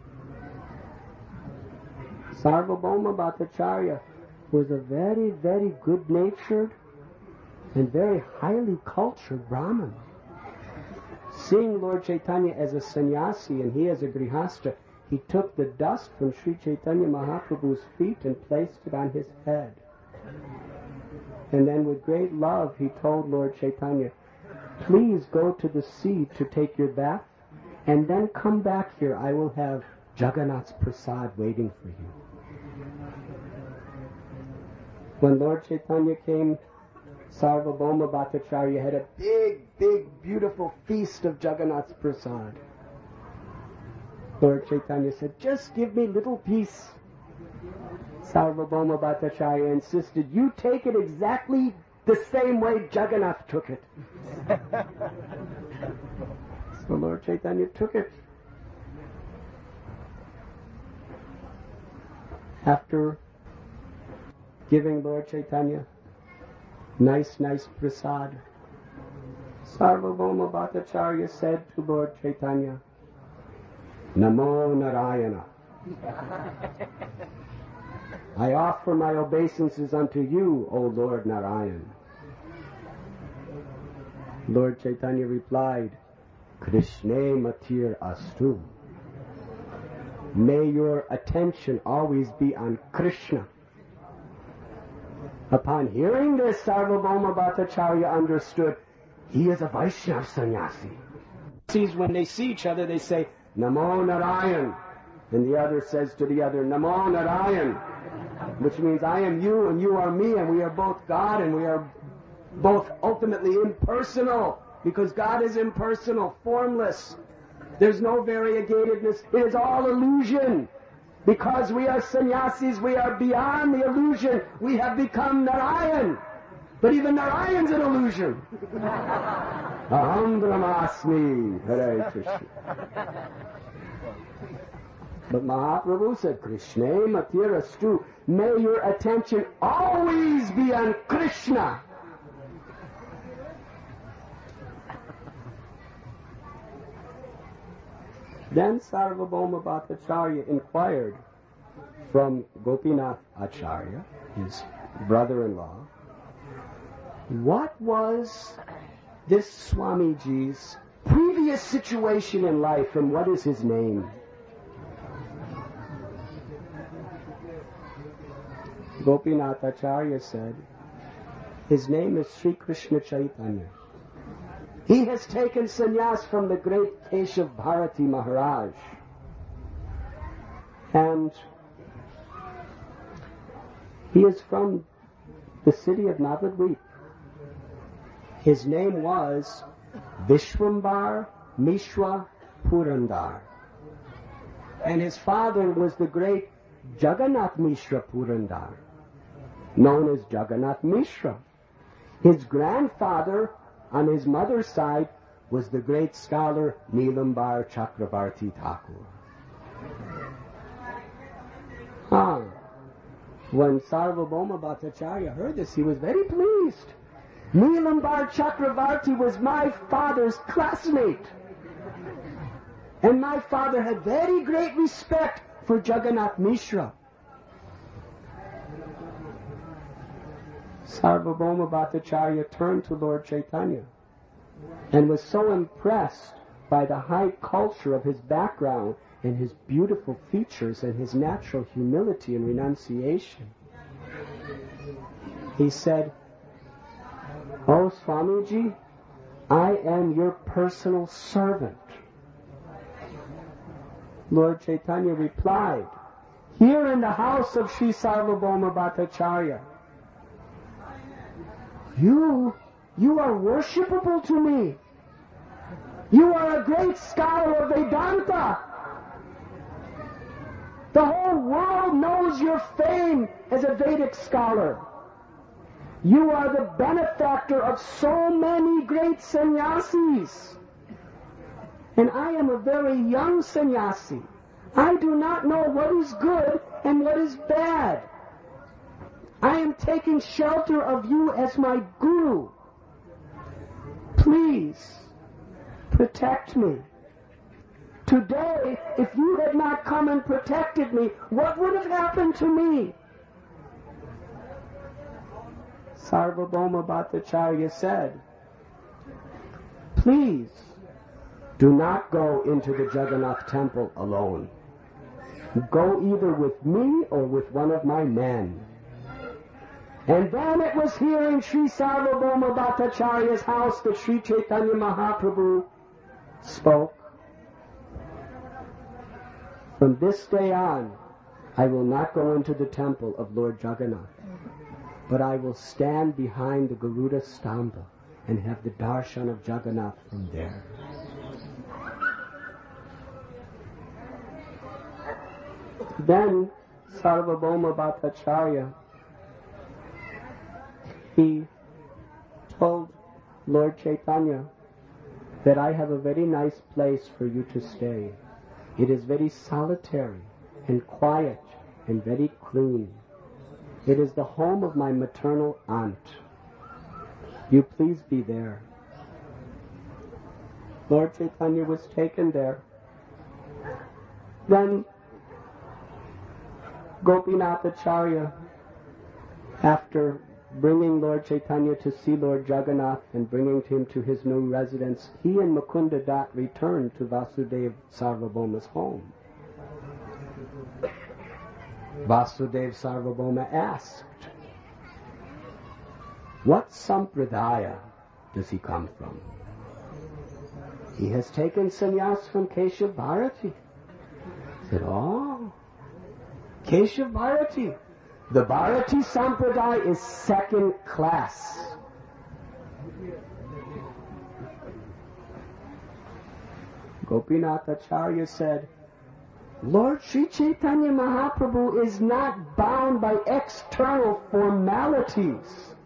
Sarvabhauma Bhattacharya was a very, very good-natured and very highly cultured Brahmin. Seeing Lord Chaitanya as a sannyasi and he as a grihastha, he took the dust from Sri Chaitanya Mahaprabhu's feet and placed it on his head. And then with great love he told Lord Chaitanya, please go to the sea to take your bath and then come back here. I will have Jagannath's prasad waiting for you. When Lord Chaitanya came, Sarvabhauma Bhattacharya had a big, big, beautiful feast of Jagannath's prasad. Lord Chaitanya said, just give me little piece. Sarvabhauma Bhattacharya insisted, you take it exactly the same way Jagannath took it. So Lord Chaitanya took it. After giving Lord Chaitanya nice prasad, Sarvabhauma Bhattacharya said to Lord Chaitanya, Namo Narayana. I offer my obeisances unto you, O Lord Narayan. Lord Chaitanya replied, Krishna Matir Astu. May your attention always be on Krishna. Upon hearing this, Sarvabhauma Bhattacharya understood he is a Vaishnava sannyasi. When they see each other, they say, Namo Narayan. And the other says to the other, Namo Narayan. Which means I am you and you are me and we are both God and we are both ultimately impersonal. Because God is impersonal, formless. There's no variegatedness. It is all illusion. Because we are sannyasis, we are beyond the illusion. We have become Narayan. But even Narayan's an illusion. Aham Brahmasmi. Hare Krishna. But Mahaprabhu said, Krishna Matirastu. May your attention always be on Krishna. Then Sarvabhauma Bhattacharya inquired from Gopinath Acharya, his brother-in-law, what was this Swamiji's previous situation in life and what is his name? Gopinath Acharya said, his name is Sri Krishna Chaitanya. He has taken sannyas from the great Keshav Bharati Maharaj. And he is from the city of Navadvip. His name was Vishwambar Mishra Purandar. And his father was the great Jagannath Mishra Purandar, known as Jagannath Mishra. His grandfather on his mother's side was the great scholar Nilambar Chakravarti Thakur. When Sarvabhauma Bhattacharya heard this, he was very pleased. Nilambar Chakravarti was my father's classmate. And my father had very great respect for Jagannath Mishra. Sarvabhauma Bhattacharya turned to Lord Chaitanya and was so impressed by the high culture of his background and his beautiful features and his natural humility and renunciation. He said, "Oh Swamiji, I am your personal servant." Lord Chaitanya replied, "Here in the house of Sri Sarvabhauma Bhattacharya, you are worshipable to me. You are a great scholar of Vedanta. The whole world knows your fame as a Vedic scholar. You are the benefactor of so many great sannyasis. And I am a very young sannyasi. I do not know what is good and what is bad. I am taking shelter of you as my guru. Please, protect me. Today, if you had not come and protected me, what would have happened to me? Sarvabhauma Bhattacharya said, please, do not go into the Jagannath temple alone. Go either with me or with one of my men. And then it was here in Sri Sarvabhauma Bhattacharya's house that Sri Chaitanya Mahaprabhu spoke. From this day on, I will not go into the temple of Lord Jagannath, but I will stand behind the Garuda Stamba and have the darshan of Jagannath from there. Then Sarvabhauma Bhattacharya, he told Lord Chaitanya that I have a very nice place for you to stay. It is very solitary and quiet and very clean. It is the home of my maternal aunt. You please be there. Lord Chaitanya was taken there. Then Gopinath Acharya, after bringing Lord Chaitanya to see Lord Jagannath and bringing him to his new residence, he and Mukunda Dat returned to Vasudeva Sarvabhauma's home. Vasudeva Sarvabhauma asked, what sampradaya does he come from? He has taken sannyas from Keshav Bharati. He said, oh, Keshav Bharati. The Bharati Sampradaya is second class. Gopinath Acharya said, Lord Sri Chaitanya Mahaprabhu is not bound by external formalities.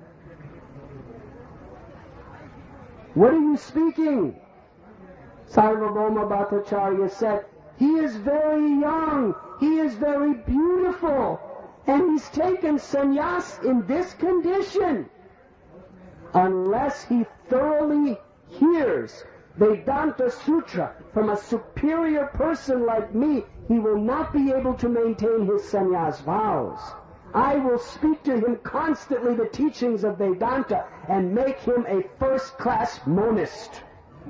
What are you speaking? Sarvabhauma Bhattacharya said, he is very young, he is very beautiful, and he's taken sannyas in this condition. Unless he thoroughly hears Vedanta Sutra from a superior person like me, he will not be able to maintain his sannyas vows. I will speak to him constantly the teachings of Vedanta and make him a first-class monist.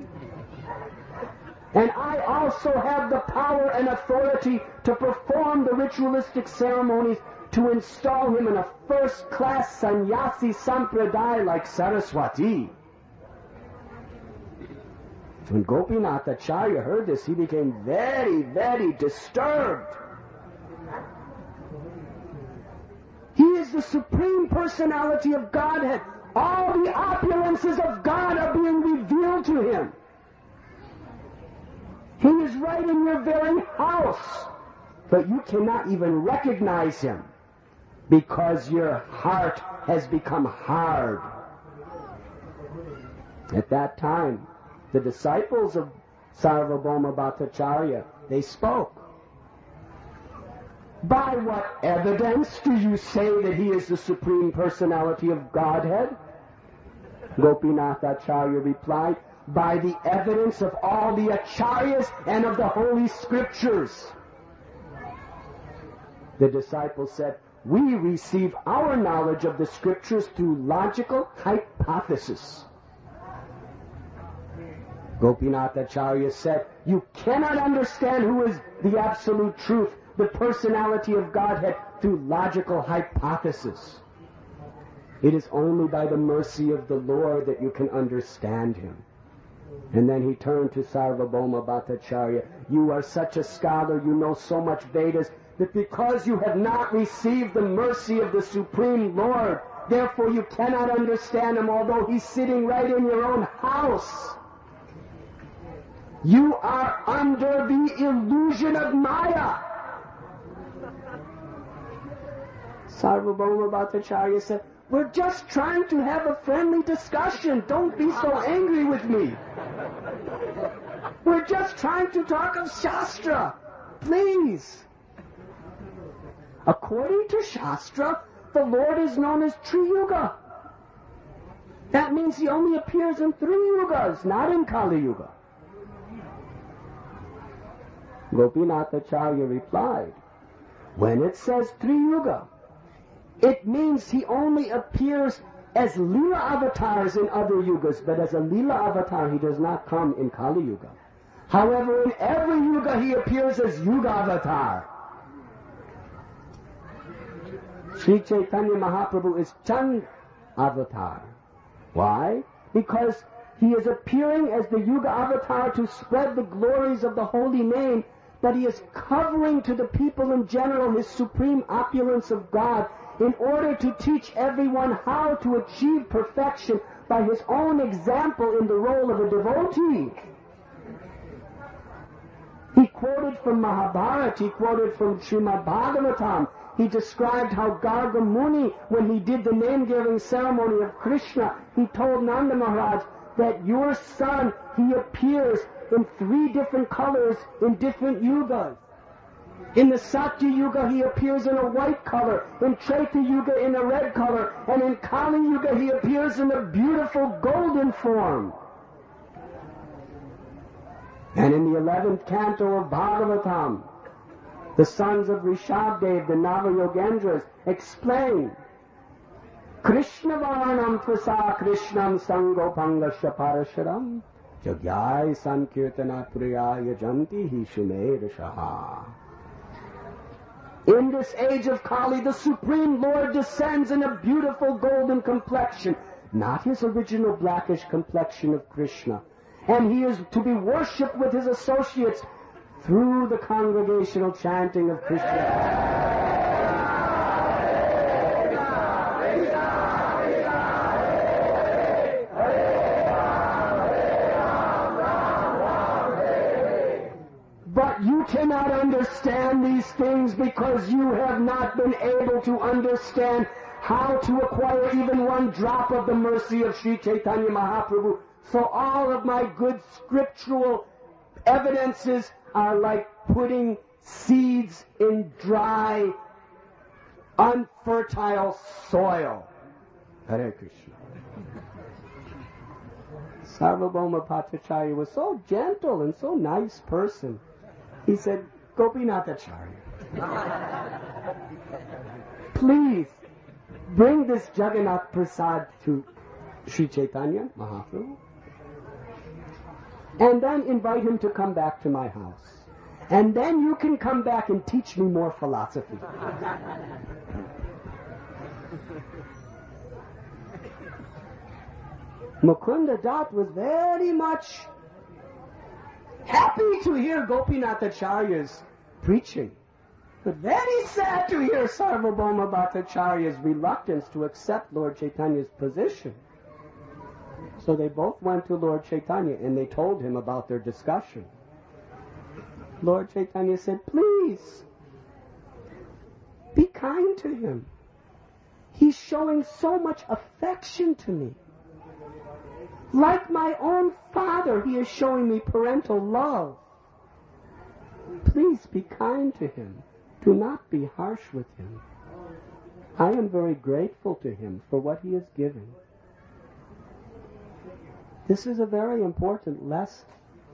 And I also have the power and authority to perform the ritualistic ceremonies to install him in a first-class sannyasi sampradaya like Saraswati. When Gopinath Acharya heard this, he became very, very disturbed. He is the Supreme Personality of Godhead. All the opulences of God are being revealed to him. He is right in your very house, but you cannot even recognize him because your heart has become hard. At that time, the disciples of Sarvabhauma Bhattacharya, they spoke. By what evidence do you say that he is the Supreme Personality of Godhead? Gopinath Acharya replied, by the evidence of all the Acharyas and of the Holy Scriptures. The disciples said, we receive our knowledge of the Scriptures through logical hypothesis. Gopinath Acharya said, you cannot understand who is the absolute truth, the personality of Godhead, through logical hypothesis. It is only by the mercy of the Lord that you can understand him. And then he turned to Sarvabhauma Bhattacharya. You are such a scholar, you know so much Vedas, that because you have not received the mercy of the Supreme Lord, therefore you cannot understand him, although he's sitting right in your own house. You are under the illusion of Maya. Sarvabhauma Bhattacharya said, We're just trying to have a friendly discussion. Don't be so angry with me. We're just trying to talk of Shastra. Please. According to Shastra, the Lord is known as Triyuga. That means he only appears in 3 yugas, not in Kali Yuga. Gopinathacharya replied, when it says Triyuga, it means he only appears as Leela avatars in other yugas, but as a Leela avatar he does not come in Kali Yuga. However, in every yuga he appears as Yuga avatar. Sri Chaitanya Mahaprabhu is Chand avatar. Why? Because he is appearing as the Yuga avatar to spread the glories of the holy name, but he is covering to the people in general his supreme opulence of God in order to teach everyone how to achieve perfection by his own example in the role of a devotee. He quoted from Mahabharata, he quoted from Srimad Bhagavatam. He described how Garga Muni, when he did the name-giving ceremony of Krishna, he told Nanda Maharaj that your son, he appears in 3 different colors in different yugas. In the Satya Yuga, he appears in a white color. In Treta Yuga, in a red color. And in Kali Yuga, he appears in a beautiful golden form. And in the 11th canto of Bhagavatam, the sons of Rishabdev, the Nava-yogendras, explain Krishna Varnam Tvasa Krishnam Sangopangasya Parasharam Jagyai Sankirtana Priyaya Janti Hishumerashaha. In this age of Kali, the Supreme Lord descends in a beautiful golden complexion, not his original blackish complexion of Krishna. And he is to be worshipped with his associates through the congregational chanting of Krishna. But you cannot understand these things because you have not been able to understand how to acquire even one drop of the mercy of Sri Chaitanya Mahaprabhu. So all of my good scriptural evidences are like putting seeds in dry, unfertile soil. Hare Krishna. Sarvabhauma Bhattacharya was so gentle and so nice person. He said, Gopinathacharya, please bring this Jagannath Prasad to Sri Chaitanya Mahaprabhu and then invite him to come back to my house. And then you can come back and teach me more philosophy. Mukunda Dutt was very much happy to hear Gopinathacharya's preaching, but very sad to hear Sarvabhauma Bhattacharya's reluctance to accept Lord Chaitanya's position. So they both went to Lord Chaitanya and they told him about their discussion. Lord Chaitanya said, please, be kind to him. He's showing so much affection to me. Like my own father, he is showing me parental love. Please be kind to him. Do not be harsh with him. I am very grateful to him for what he has given. This is a very important lesson.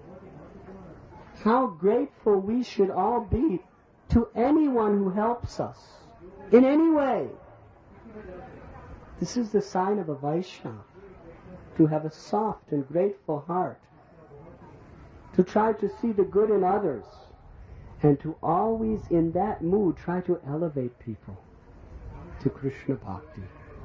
How grateful we should all be to anyone who helps us in any way. This is the sign of a Vaishnava, to have a soft and grateful heart, to try to see the good in others, and to always in that mood try to elevate people to Krishna Bhakti.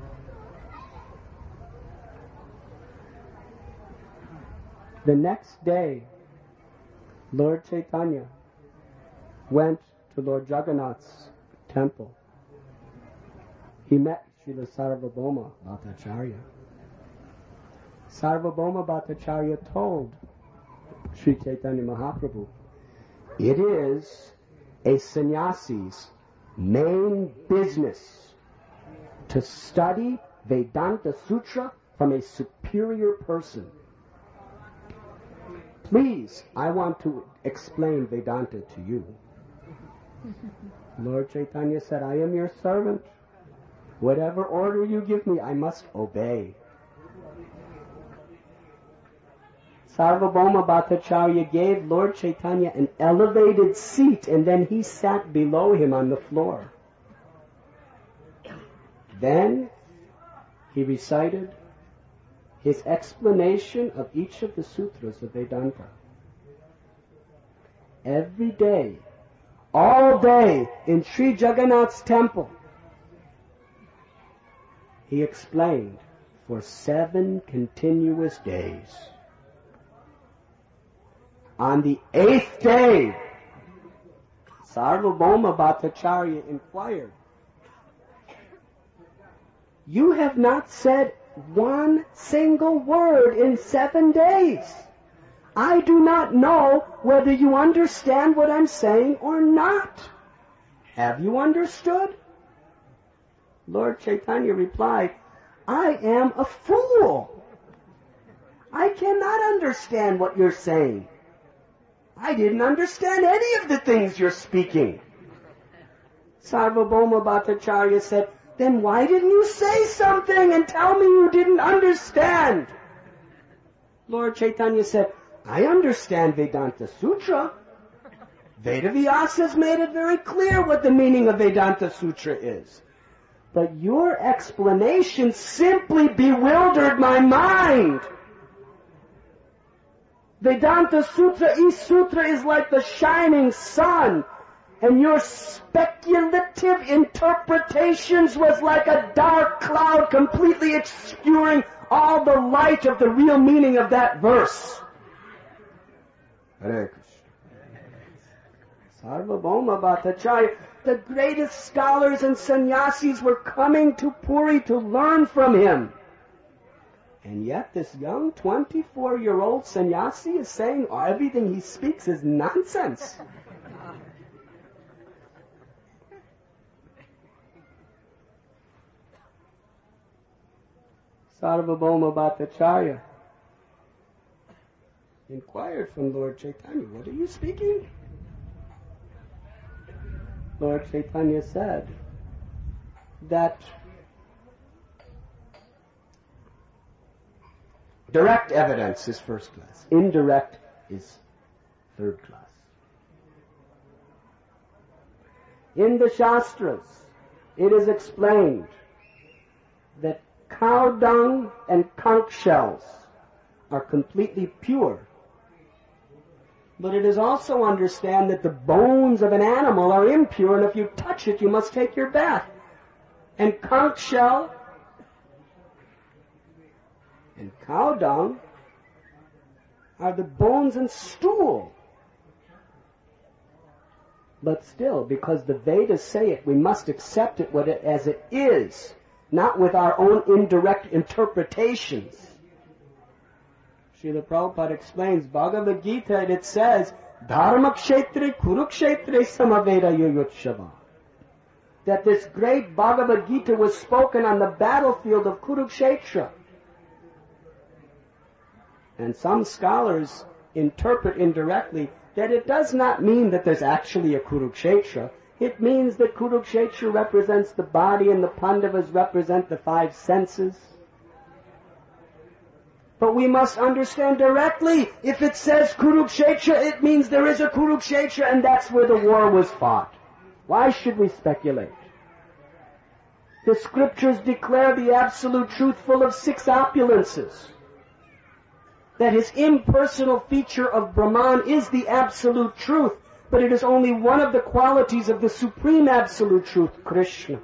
The next day, Lord Chaitanya went to Lord Jagannath's temple. He met Srila Sarvabhauma Bhattacharya. Sarvabhauma Bhattacharya told Sri Chaitanya Mahaprabhu, it is a sannyasi's main business to study Vedanta Sutra from a superior person. Please, I want to explain Vedanta to you. Lord Chaitanya said, I am your servant. Whatever order you give me, I must obey. Sarvabhauma Bhattacharya gave Lord Chaitanya an elevated seat, and then he sat below him on the floor. Then he recited his explanation of each of the sutras of Vedanta. Every day, all day, in Sri Jagannath's temple, he explained for 7 continuous days. On the 8th day, Sarvabhauma Bhattacharya inquired, you have not said one single word in 7 days. I do not know whether you understand what I'm saying or not. Have you understood? Lord Chaitanya replied, I am a fool. I cannot understand what you're saying. I didn't understand any of the things you're speaking. Sarvabhauma Bhattacharya said, then why didn't you say something and tell me you didn't understand? Lord Chaitanya said, I understand Vedanta Sutra. Vedavyasa made it very clear what the meaning of Vedanta Sutra is. But your explanation simply bewildered my mind. Vedanta Sutra, each sutra is like the shining sun, and your speculative interpretations was like a dark cloud completely obscuring all the light of the real meaning of that verse. Hare Krishna. Sarvabhauma Bhattacharya, the greatest scholars and sannyasis were coming to Puri to learn from him. And yet this young 24-year-old sannyasi is saying everything he speaks is nonsense. Sarvabhauma Bhattacharya inquired from Lord Chaitanya, what are you speaking? Lord Chaitanya said that direct evidence is first class, indirect is third class. In the Shastras, it is explained that cow dung and conch shells are completely pure. But it is also understood that the bones of an animal are impure, and if you touch it, you must take your bath. And conch shell and cow dung are the bones and stool. But still, because the Vedas say it, we must accept it as it is, not with our own indirect interpretations. Srila Prabhupada explains, Bhagavad Gita, it says, Dharma kshetre kurukshetre samaveda yuyutshava. That this great Bhagavad Gita was spoken on the battlefield of Kurukshetra. And some scholars interpret indirectly that it does not mean that there's actually a Kurukshetra. It means that Kurukshetra represents the body and the Pandavas represent the 5 senses. But we must understand directly, if it says Kurukshetra, it means there is a Kurukshetra and that's where the war was fought. Why should we speculate? The scriptures declare the absolute truth full of 6 opulences. That his impersonal feature of Brahman is the absolute truth, but it is only one of the qualities of the supreme absolute truth, Krishna.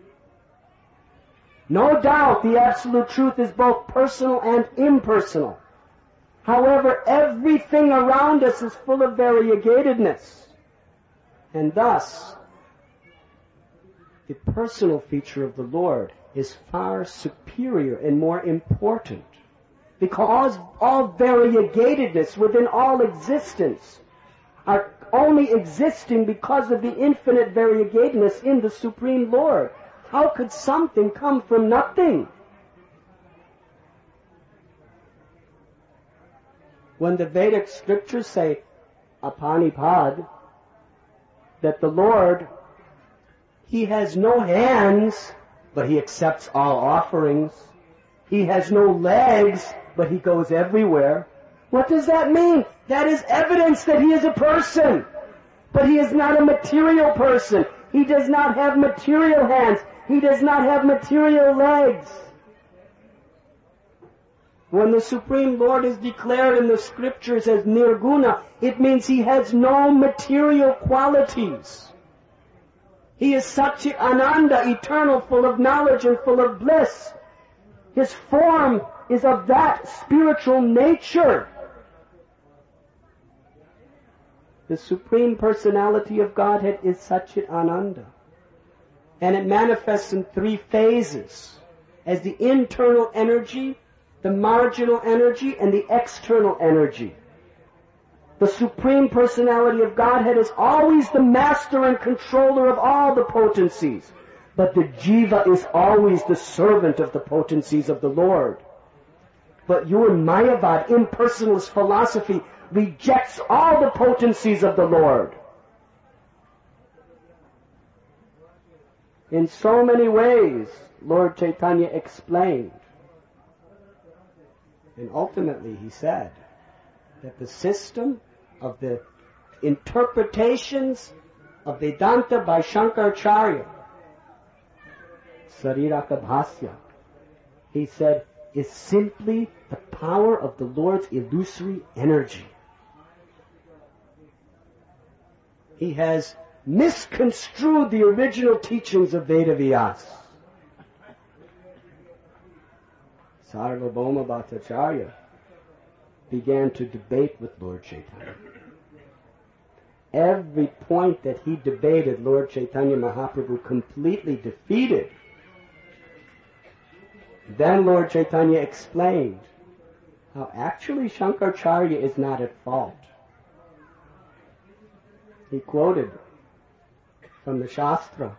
No doubt the absolute truth is both personal and impersonal. However, everything around us is full of variegatedness. And thus, the personal feature of the Lord is far superior and more important. Because all variegatedness within all existence are only existing because of the infinite variegatedness in the Supreme Lord. How could something come from nothing? When the Vedic scriptures say, Apanipad, that the Lord, He has no hands, but He accepts all offerings. He has no legs, but He goes everywhere. What does that mean? That is evidence that He is a person. But He is not a material person. He does not have material hands. He does not have material legs. When the Supreme Lord is declared in the scriptures as Nirguna, it means He has no material qualities. He is Satchit Ananda, eternal, full of knowledge and full of bliss. His form is of that spiritual nature. The Supreme Personality of Godhead is Satchit Ananda. And it manifests in three phases, as the internal energy, the marginal energy, and the external energy. The Supreme Personality of Godhead is always the master and controller of all the potencies, but the Jiva is always the servant of the potencies of the Lord. But your Mayavad, impersonalist philosophy, rejects all the potencies of the Lord. In so many ways, Lord Chaitanya explained. And ultimately he said that the system of the interpretations of Vedanta by Shankaracharya, Sariraka Bhasya, he said, is simply the power of the Lord's illusory energy. He has misconstrued the original teachings of Vedavyas. Sarvabhauma Bhattacharya began to debate with Lord Chaitanya. Every point that he debated, Lord Chaitanya Mahaprabhu completely defeated. Then Lord Chaitanya explained how actually Shankaracharya is not at fault. He quoted from the Shastra,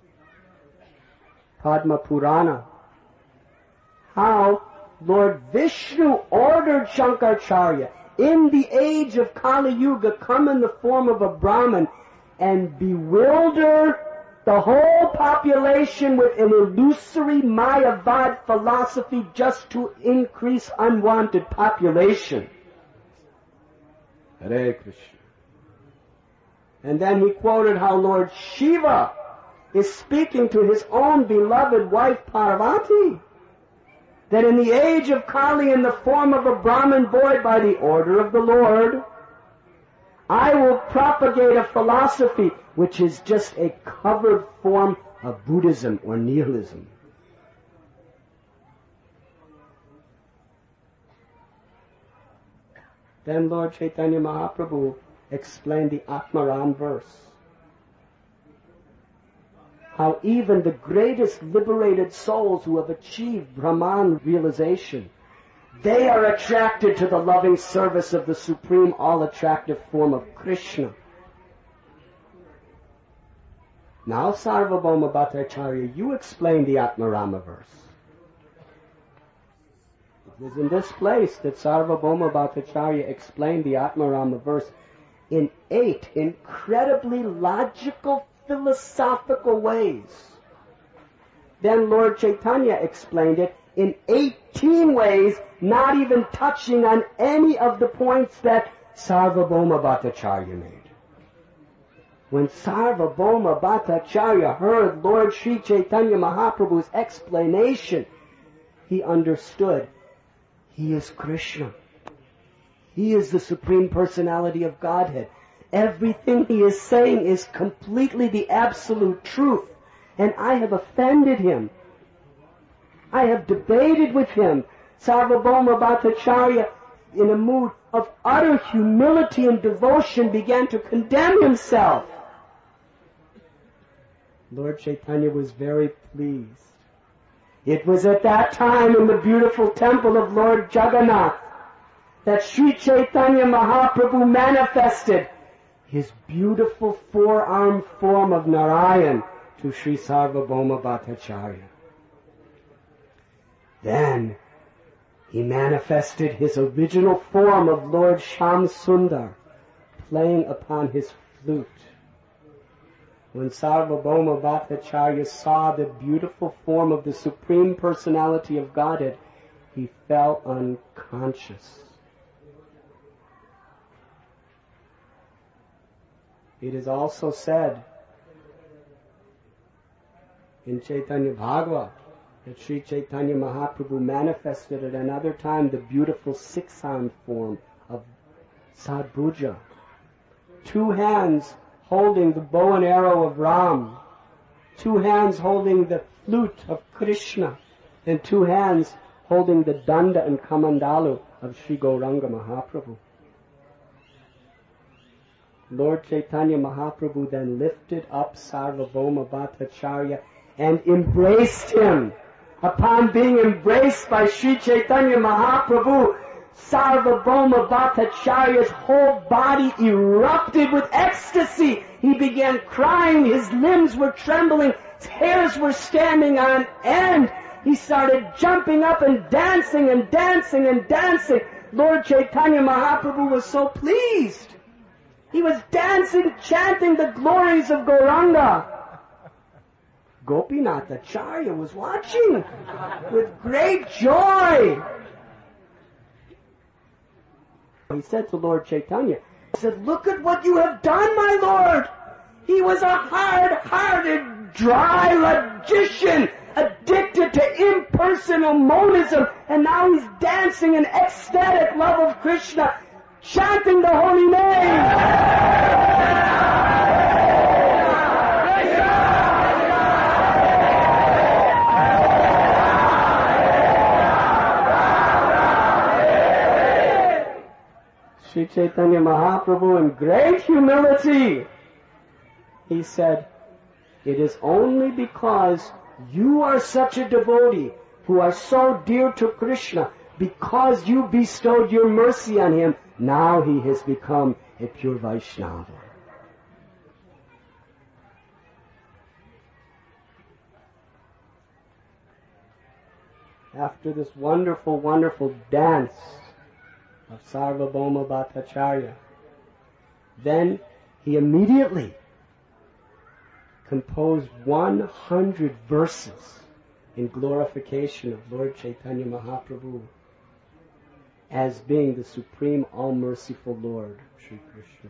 Padma Purana, how Lord Vishnu ordered Shankaracharya in the age of Kali Yuga come in the form of a Brahmin and bewilder the whole population with an illusory Mayavad philosophy just to increase unwanted population. Hare Krishna. And then he quoted how Lord Shiva is speaking to his own beloved wife Parvati, that in the age of Kali, in the form of a Brahmin boy by the order of the Lord, I will propagate a philosophy which is just a covered form of Buddhism or nihilism. Then Lord Chaitanya Mahaprabhu explained the Atmaram verse. How even the greatest liberated souls who have achieved Brahman realization, they are attracted to the loving service of the supreme all-attractive form of Krishna. Now, Sarvabhauma Bhattacharya, you explain the Atmarama verse. It was in this place that Sarvabhauma Bhattacharya explained the Atmarama verse in 8 incredibly logical, philosophical ways. Then Lord Chaitanya explained it in 18 ways, not even touching on any of the points that Sarvabhauma Bhattacharya made. When Sarvabhauma Bhattacharya heard Lord Sri Chaitanya Mahaprabhu's explanation, he understood he is Krishna. He is the Supreme Personality of Godhead. Everything he is saying is completely the absolute truth. And I have offended him. I have debated with him. Sarvabhauma Bhattacharya, in a mood of utter humility and devotion, began to condemn himself. Lord Chaitanya was very pleased. It was at that time in the beautiful temple of Lord Jagannath that Sri Chaitanya Mahaprabhu manifested his beautiful four-armed form of Narayan to Sri Sarvabhauma Bhattacharya. Then he manifested his original form of Lord Shyam Sundar, playing upon his flute. When Sarvabhauma Bhattacharya saw the beautiful form of the Supreme Personality of Godhead, he fell unconscious. It is also said in Chaitanya Bhagavata that Sri Chaitanya Mahaprabhu manifested at another time the beautiful six-armed form of Sadbhuja. Two hands holding the bow and arrow of Ram, two hands holding the flute of Krishna, and two hands holding the danda and kamandalu of Sri Gauranga Mahaprabhu. Lord Chaitanya Mahaprabhu then lifted up Sarvabhauma Bhattacharya and embraced him. Upon being embraced by Sri Chaitanya Mahaprabhu, Sarvabhauma Bhattacharya's whole body erupted with ecstasy. He began crying, his limbs were trembling, his hairs were standing on end. He started jumping up and dancing and dancing and dancing. Lord Chaitanya Mahaprabhu was so pleased. He was dancing, chanting the glories of Gauranga. Gopinath Acharya was watching with great joy. He said to Lord Chaitanya, he said, "Look at what you have done, my Lord." He was a hard-hearted, dry logician, addicted to impersonal monism, and now he's dancing in ecstatic love of Krishna, chanting the holy name. Sri Chaitanya Mahaprabhu, in great humility, he said, "It is only because you are such a devotee who are so dear to Krishna, because you bestowed your mercy on him, now he has become a pure Vaishnava." After this wonderful, wonderful dance of Sarvabhauma Bhattacharya, then he immediately composed 100 verses in glorification of Lord Chaitanya Mahaprabhu as being the Supreme All-Merciful Lord, Sri Krishna.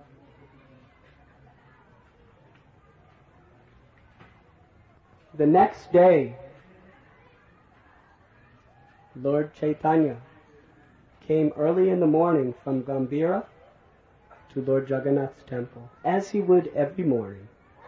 The next day, Lord Chaitanya came early in the morning from Gambhira to Lord Jagannath's temple, as he would every morning.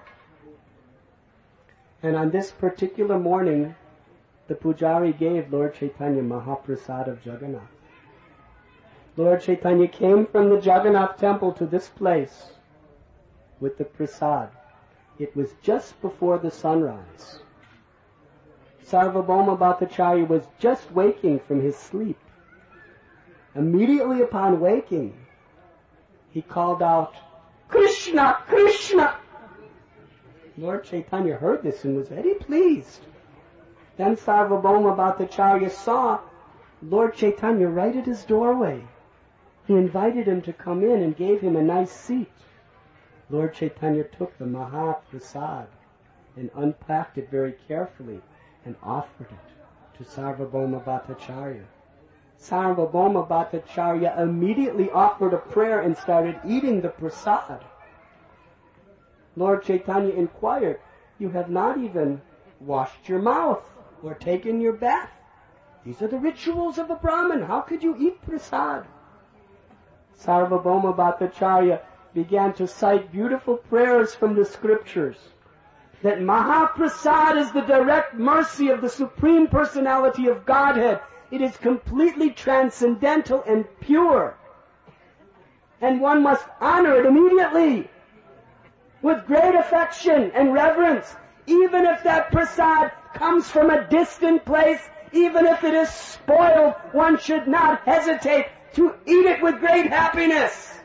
And on this particular morning, the Pujari gave Lord Chaitanya Mahaprasad of Jagannath. Lord Chaitanya came from the Jagannath temple to this place with the prasad. It was just before the sunrise. Sarvabhauma Bhattacharya was just waking from his sleep. Immediately upon waking, he called out, "Krishna! Krishna!" Lord Chaitanya heard this and was very pleased. Then Sarvabhauma Bhattacharya saw Lord Chaitanya right at his doorway. He invited him to come in and gave him a nice seat. Lord Chaitanya took the Mahaprasad and unpacked it very carefully and offered it to Sarvabhauma Bhattacharya. Sarvabhauma Bhattacharya immediately offered a prayer and started eating the prasad. Lord Chaitanya inquired, "You have not even washed your mouth or taken your bath. These are the rituals of a Brahmin. How could you eat prasad?" Sarvabhauma Bhattacharya began to cite beautiful prayers from the scriptures, that Mahaprasad is the direct mercy of the Supreme Personality of Godhead. It is completely transcendental and pure. And one must honor it immediately, with great affection and reverence, even if that prasad comes from a distant place, even if it is spoiled, one should not hesitate to eat it with great happiness.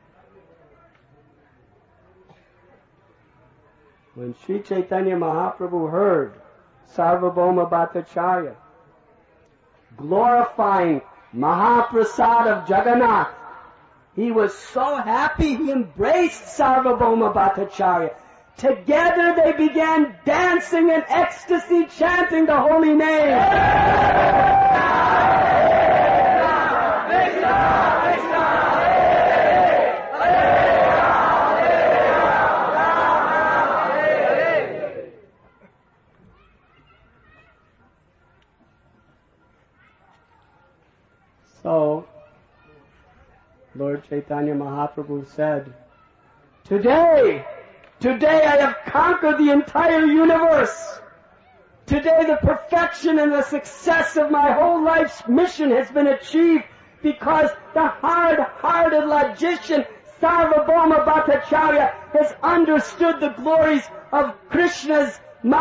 When Sri Chaitanya Mahaprabhu heard Sarvabhauma Bhattacharya glorifying Mahaprasad of Jagannath. He was so happy he embraced Sarvabhauma Bhattacharya. Together they began dancing in ecstasy, chanting the holy name. So, Lord Chaitanya Mahaprabhu said, Today I have conquered the entire universe. Today the perfection and the success of my whole life's mission has been achieved because the hard-hearted logician Sarvabhauma Bhattacharya has understood the glories of Krishna's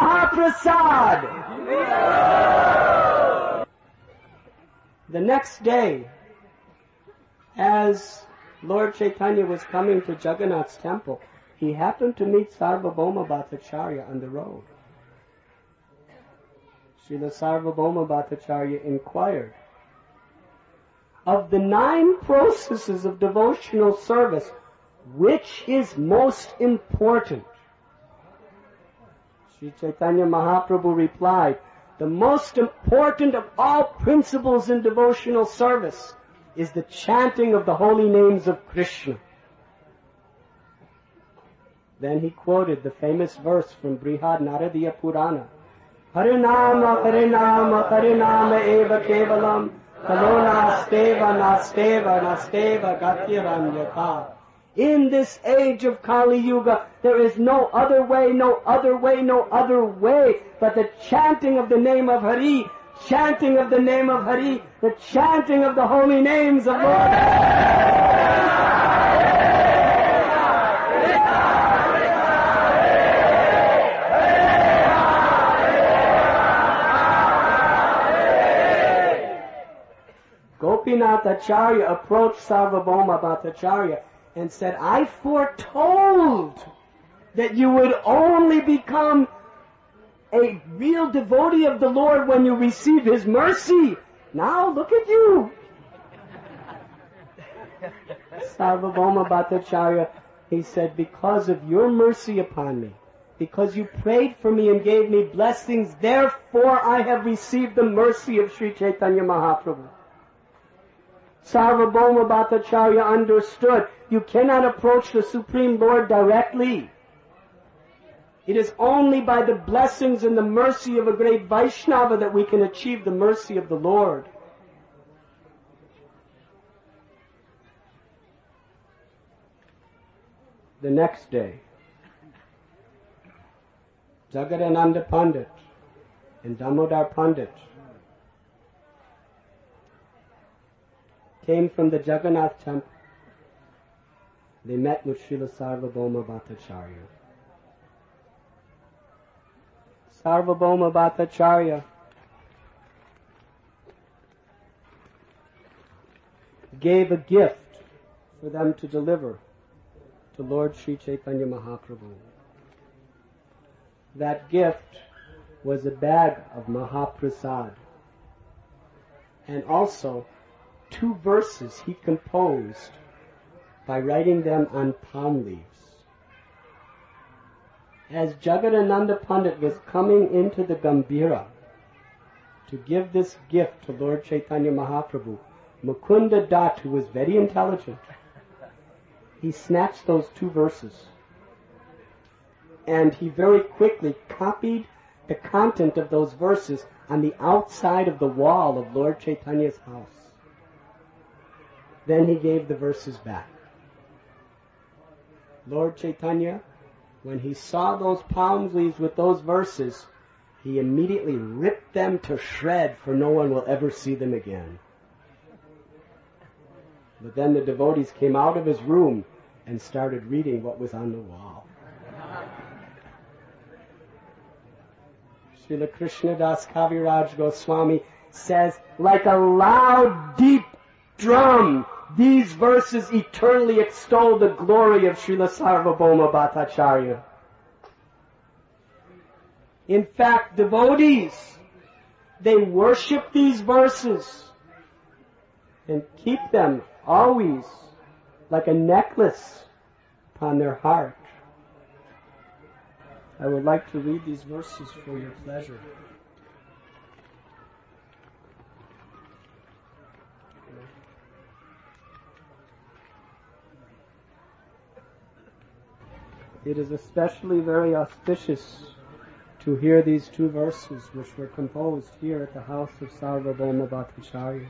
Mahaprasad. The next day, as Lord Chaitanya was coming to Jagannath's temple, he happened to meet Sarvabhauma Bhattacharya on the road. Srila Sarvabhauma Bhattacharya inquired, of the 9 processes of devotional service, which is most important? Sri Chaitanya Mahaprabhu replied, the most important of all principles in devotional service is the chanting of the holy names of Krishna. Then he quoted the famous verse from Brihad Naradiya Purana, Harinama, Harinama, Harinama eva kevalam, kalo nasteva gatiranyata. In this age of Kali Yuga, there is no other way but the chanting of the name of Hari, chanting of the name of Hari, the chanting of the holy names of Lord. Gopinath Acharya approached Sarvabhauma Bhattacharya and said, I foretold that you would only become a real devotee of the Lord when you receive His mercy. Now look at you. Sarvabhauma Bhattacharya, he said, because of your mercy upon me, because you prayed for me and gave me blessings, therefore I have received the mercy of Sri Chaitanya Mahaprabhu. Sarvabhauma Bhattacharya understood you cannot approach the Supreme Lord directly. It is only by the blessings and the mercy of a great Vaishnava that we can achieve the mercy of the Lord. The next day, Jagadananda Pandit and Damodar Pandit came from the Jagannath temple. They met with Srila Sarvabhauma Bhattacharya. Sarvabhauma Bhattacharya gave a gift for them to deliver to Lord Sri Chaitanya Mahaprabhu. That gift was a bag of Mahaprasad and also 2 verses he composed by writing them on palm leaves. As Jagadananda Pandit was coming into the Gambhira to give this gift to Lord Chaitanya Mahaprabhu, Mukunda Dutt, who was very intelligent, he snatched those 2 verses and he very quickly copied the content of those verses on the outside of the wall of Lord Chaitanya's house. Then he gave the verses back. Lord Chaitanya, when he saw those palm leaves with those verses, he immediately ripped them to shred, for no one will ever see them again. But then the devotees came out of his room and started reading what was on the wall. Srila Krishnadas Kaviraj Goswami says, like a loud, deep drum, these verses eternally extol the glory of Srila Sarvabhauma Bhattacharya. In fact, devotees they worship these verses and keep them always like a necklace upon their heart. I would like to read these verses for your pleasure. It is especially very auspicious to hear these two verses which were composed here at the house of Sarvabhauma Bhattacharya.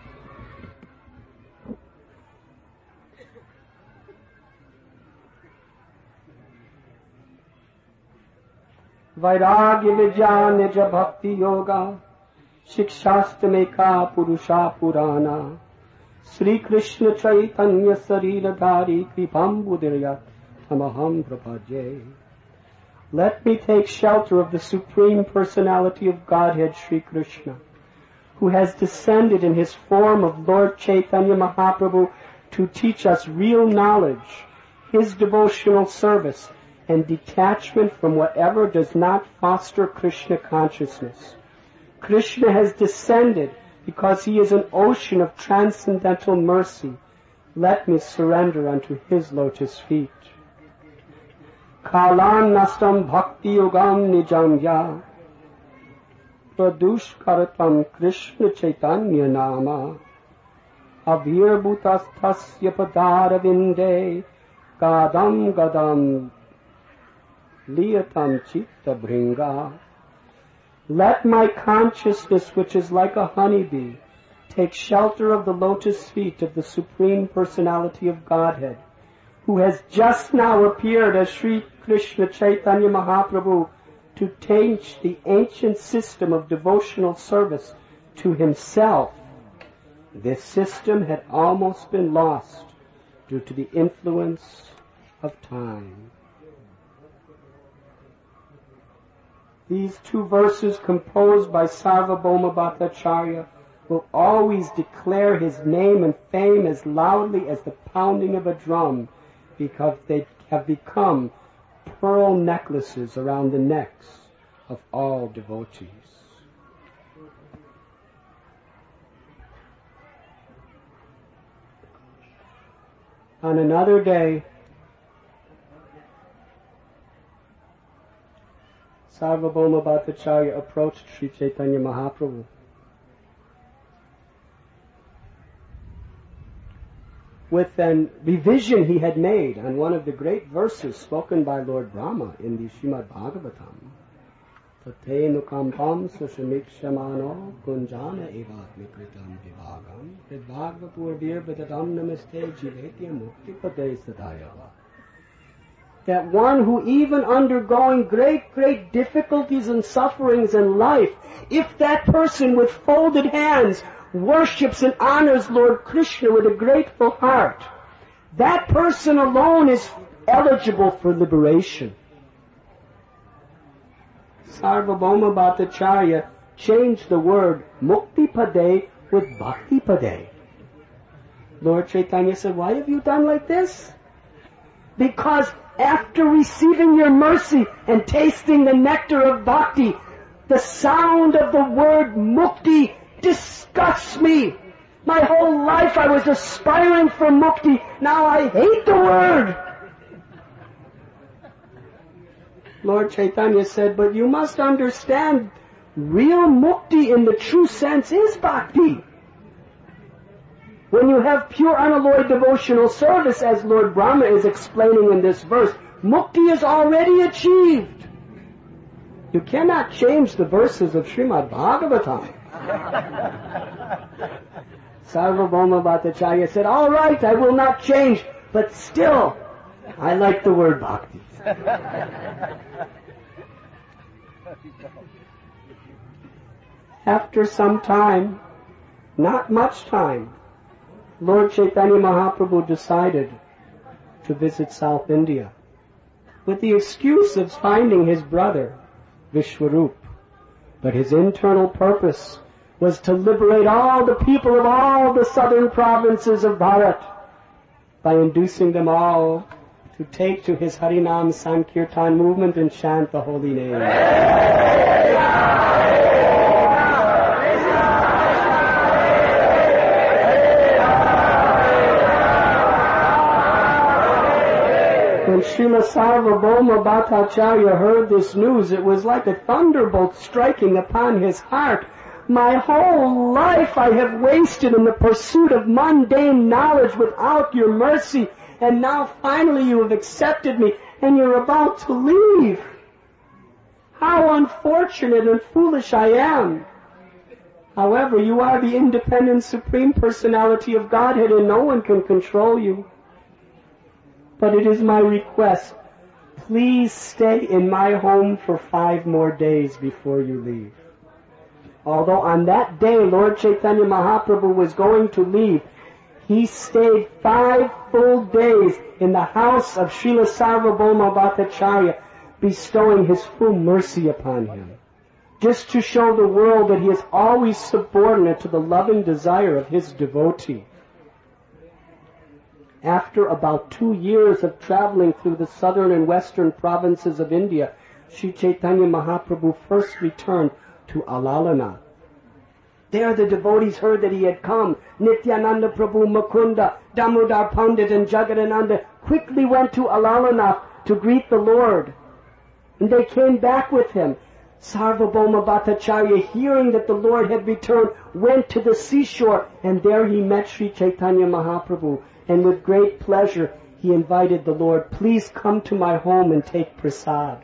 Vairagya Vidya Nija Bhakti Yoga Shikshastameka Purusha Purana Sri Krishna Chaitanya Saridhari Kripambudiryat Tamaham Prapajye. Let me take shelter of the Supreme Personality of Godhead, Sri Krishna, who has descended in his form of Lord Chaitanya Mahaprabhu to teach us real knowledge, his devotional service, and detachment from whatever does not foster Krishna consciousness. Krishna has descended because he is an ocean of transcendental mercy. Let me surrender unto his lotus feet. Kalan nastam bhakti yogam nijamya pradushkaratam Krishna Chaitanya nama avir bhutastasya padaravinde gadam gadam liyatam chitta bringa. Let my consciousness, which is like a honeybee, take shelter of the lotus feet of the Supreme Personality of Godhead, who has just now appeared as Sri Krishna Chaitanya Mahaprabhu to teach the ancient system of devotional service to himself. This system had almost been lost due to the influence of time. These two verses composed by Sarvabhauma Bhattacharya will always declare his name and fame as loudly as the pounding of a drum, because they have become pearl necklaces around the necks of all devotees. On another day, Sarvabhauma Bhattacharya approached Sri Chaitanya Mahaprabhu. With an revision he had made on one of the great verses spoken by Lord Brahma in the Srimad Bhagavatam. Tate nukampam sushamikshamano kunjana evatmikritam vivagam vidvagvapurvir vidatam namaste jivetya muktipade sadayava. That one who, even undergoing great difficulties and sufferings in life, if that person with folded hands worships and honors Lord Krishna with a grateful heart, that person alone is eligible for liberation. Sarvabhauma Bhattacharya changed the word Muktipade with Bhaktipade. Lord Chaitanya said, why have you done like this? Because after receiving your mercy and tasting the nectar of bhakti, the sound of the word mukti disgusts me. My whole life I was aspiring for mukti. Now I hate the word. Lord Chaitanya said, but you must understand, real mukti in the true sense is bhakti. When you have pure unalloyed devotional service, as Lord Brahma is explaining in this verse, mukti is already achieved. You cannot change the verses of Srimad Bhagavatam. Sarvabhauma Bhattacharya said, all right, I will not change, but still, I like the word bhakti. After some time, not much time, Lord Chaitanya Mahaprabhu decided to visit South India with the excuse of finding his brother, Vishwarup. But his internal purpose was to liberate all the people of all the southern provinces of Bharat by inducing them all to take to his Harinam Sankirtan movement and chant the holy name. Sarvabhauma Bhattacharya heard this news, it was like a thunderbolt striking upon his heart. My whole life I have wasted in the pursuit of mundane knowledge without your mercy, and now finally you have accepted me, and you're about to leave. How unfortunate and foolish I am. However, you are the independent Supreme Personality of Godhead, and no one can control you. But it is my request, please stay in my home for 5 more days before you leave. Although on that day Lord Chaitanya Mahaprabhu was going to leave, he stayed 5 full days in the house of Srila Sarvabhauma Bhattacharya, bestowing his full mercy upon him, just to show the world that he is always subordinate to the loving desire of his devotee. After about 2 years of traveling through the southern and western provinces of India, Sri Chaitanya Mahaprabhu first returned to Alalana. There the devotees heard that he had come. Nityananda Prabhu, Mukunda, Damodar Pandit and Jagadananda quickly went to Alalana to greet the Lord. And they came back with him. Sarvabhauma Bhattacharya, hearing that the Lord had returned, went to the seashore, and there he met Sri Chaitanya Mahaprabhu. And with great pleasure he invited the Lord, please come to my home and take prasad.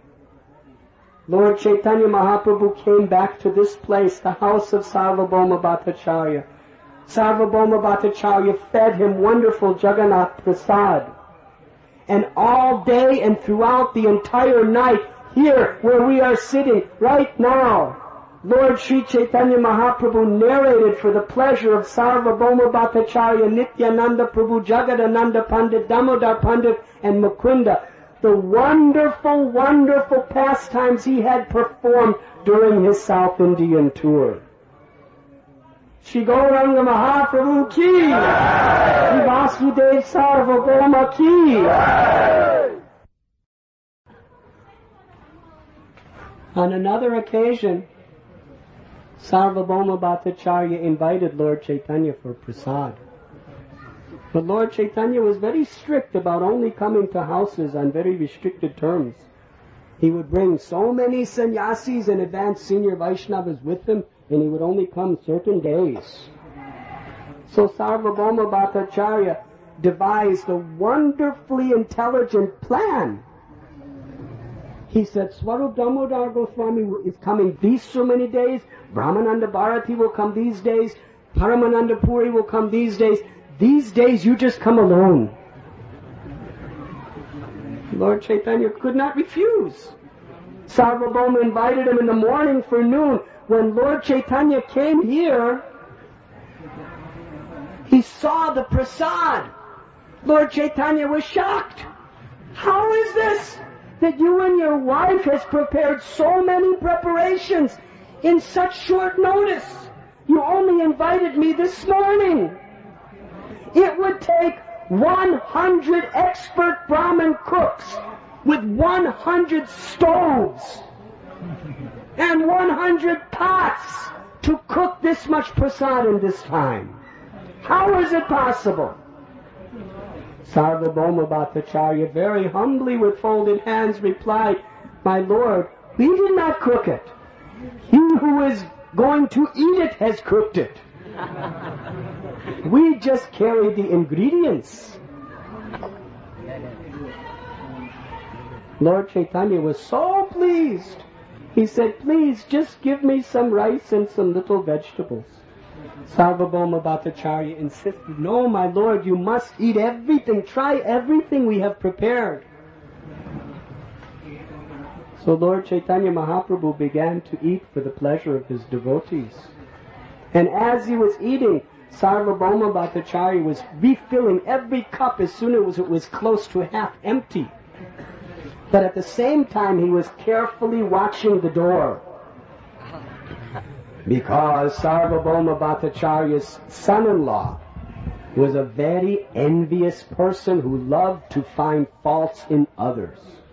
Lord Chaitanya Mahaprabhu came back to this place, the house of Sarvabhauma Bhattacharya. Sarvabhauma Bhattacharya fed him wonderful Jagannath prasad. And all day and throughout the entire night, here where we are sitting right now, Lord Sri Chaitanya Mahaprabhu narrated for the pleasure of Sarvabhauma Bhattacharya, Nityananda Prabhu, Jagadananda Pandit, Damodar Pandit and Mukunda, the wonderful, wonderful pastimes he had performed during his South Indian tour. Shri Gauranga Mahaprabhu ki, Shri Vasudev Sarvabhauma ki. On another occasion, Sarvabhauma Bhattacharya invited Lord Chaitanya for prasad. But Lord Chaitanya was very strict about only coming to houses on very restricted terms. He would bring so many sannyasis and advanced senior Vaishnavas with him, and he would only come certain days. So Sarvabhauma Bhattacharya devised a wonderfully intelligent plan. He said, Swarup Damodar Goswami is coming these so many days, Brahmananda Bharati will come these days, Paramananda Puri will come these days. These days you just come alone. Lord Chaitanya could not refuse. Sarvabhauma invited him in the morning for noon. When Lord Chaitanya came here, he saw the prasad. Lord Chaitanya was shocked. How is this that you and your wife has prepared so many preparations in such short notice? You only invited me this morning. It would take 100 expert Brahmin cooks with 100 stoves and 100 pots to cook this much prasad in this time. How is it possible? Sarvabhauma Bhattacharya very humbly with folded hands replied, My Lord, we did not cook it. He who is going to eat it has cooked it. We just carried the ingredients. Lord Chaitanya was so pleased. He said, please just give me some rice and some little vegetables. Sarvabhauma Bhattacharya insisted, no, my Lord, you must eat everything. Try everything we have prepared. So Lord Chaitanya Mahaprabhu began to eat for the pleasure of his devotees. And as he was eating, Sarvabhauma Bhattacharya was refilling every cup as soon as it was close to half empty. But at the same time, he was carefully watching the door. Because Sarvabhauma Bhattacharya's son-in-law was a very envious person who loved to find faults in others.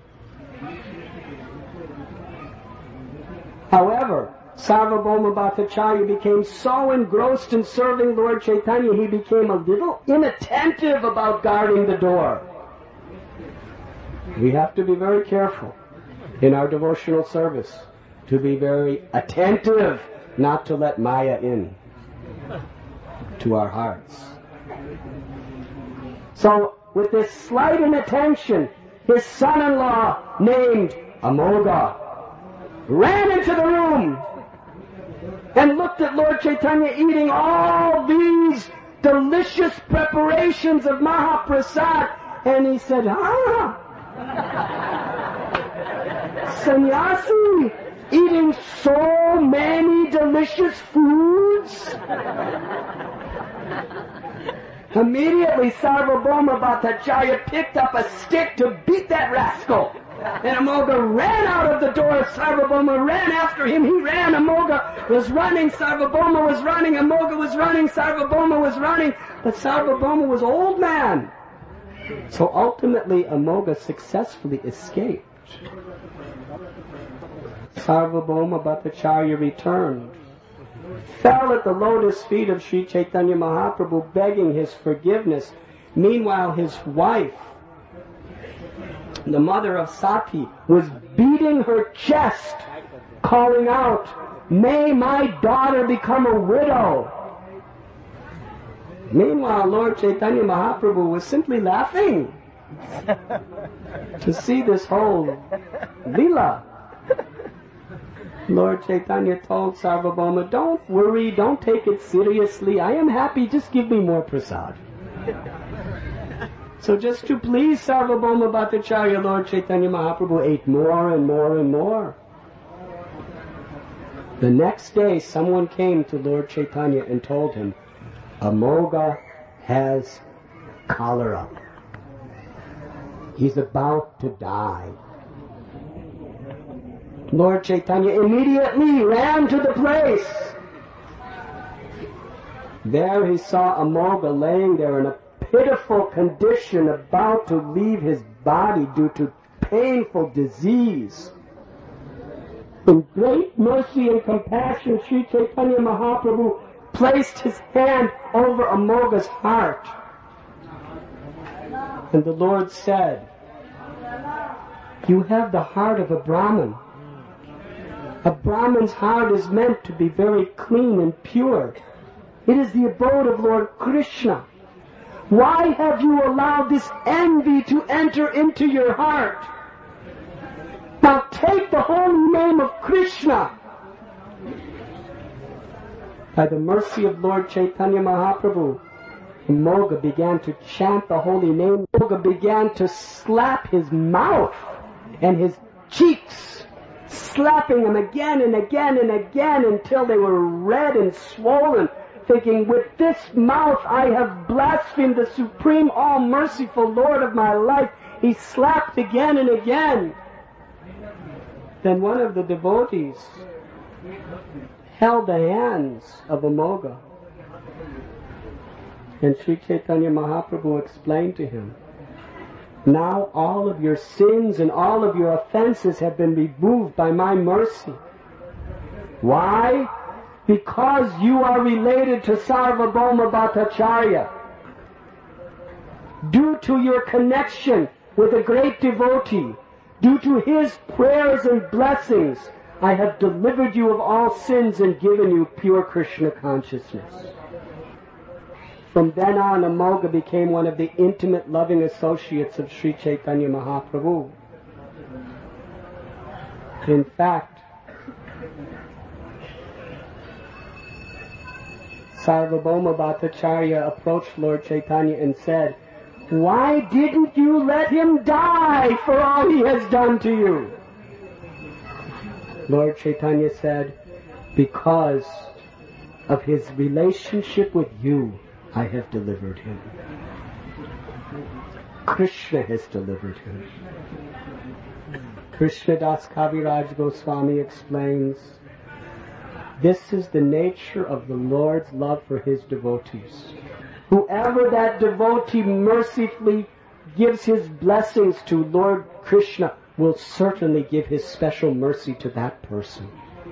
However, Sarvabhauma Bhattacharya became so engrossed in serving Lord Chaitanya, he became a little inattentive about guarding the door. We have to be very careful in our devotional service, to be very attentive, not to let Maya in to our hearts. So, with this slight inattention, his son-in-law, named Amoga, ran into the room and looked at Lord Chaitanya eating all these delicious preparations of Mahaprasad, and he said, Sannyasi, eating so many delicious foods? Immediately Sarvabhauma Bhattacharya picked up a stick to beat that rascal. And Amoga ran out of the door. Sarvabhauma ran after him. He ran. Amoga was running. Sarvabhauma was running. Amoga was running. Sarvabhauma was running. But Sarvabhauma was old man. So ultimately Amoga successfully escaped. Sarvabhauma Bhattacharya returned, fell at the lotus feet of Sri Chaitanya Mahaprabhu, begging his forgiveness. Meanwhile, his wife, the mother of Sati, was beating her chest, calling out, "May my daughter become a widow." Meanwhile, Lord Chaitanya Mahaprabhu was simply laughing to see this whole Leela. Lord Chaitanya told Sarvabhauma, "Don't worry, don't take it seriously. I am happy, just give me more prasad." So just to please Sarvabhauma Bhattacharya, Lord Chaitanya Mahaprabhu ate more and more and more. The next day, someone came to Lord Chaitanya and told him, "Amoga has cholera. He's about to die." Lord Chaitanya immediately ran to the place. There he saw Amoga laying there in a pitiful condition, about to leave his body due to painful disease. In great mercy and compassion, Sri Chaitanya Mahaprabhu placed his hand over Amoga's heart. And the Lord said, "You have the heart of a Brahmin. A Brahmin's heart is meant to be very clean and pure. It is the abode of Lord Krishna. Why have you allowed this envy to enter into your heart? Now take the holy name of Krishna." By the mercy of Lord Chaitanya Mahaprabhu, Amoga began to chant the holy name. Amoga began to slap his mouth and his cheeks, slapping them again and again and again until they were red and swollen, thinking, "With this mouth I have blasphemed the supreme, all-merciful Lord of my life." He slapped again and again. Then one of the devotees held the hands of Amoga, and Sri Chaitanya Mahaprabhu explained to him, "Now all of your sins and all of your offenses have been removed by my mercy. Why? Because you are related to Sarvabhauma Bhattacharya. Due to your connection with a great devotee, due to his prayers and blessings, I have delivered you of all sins and given you pure Krishna consciousness." From then on, Amoga became one of the intimate, loving associates of Sri Chaitanya Mahaprabhu. In fact, Sarvabhauma Bhattacharya approached Lord Chaitanya and said, "Why didn't you let him die for all he has done to you?" Lord Chaitanya said, "Because of his relationship with you, I have delivered him. Krishna has delivered him." Krishnadas Kaviraj Goswami explains, this is the nature of the Lord's love for his devotees. Whoever that devotee mercifully gives his blessings to, Lord Krishna will certainly give his special mercy to that person.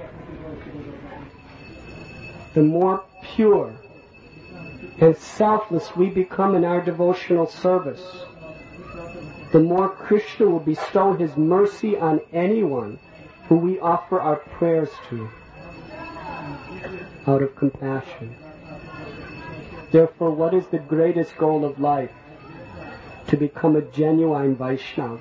The more pure and selfless we become in our devotional service, the more Krishna will bestow his mercy on anyone who we offer our prayers to out of compassion. Therefore, what is the greatest goal of life? To become a genuine Vaishnava.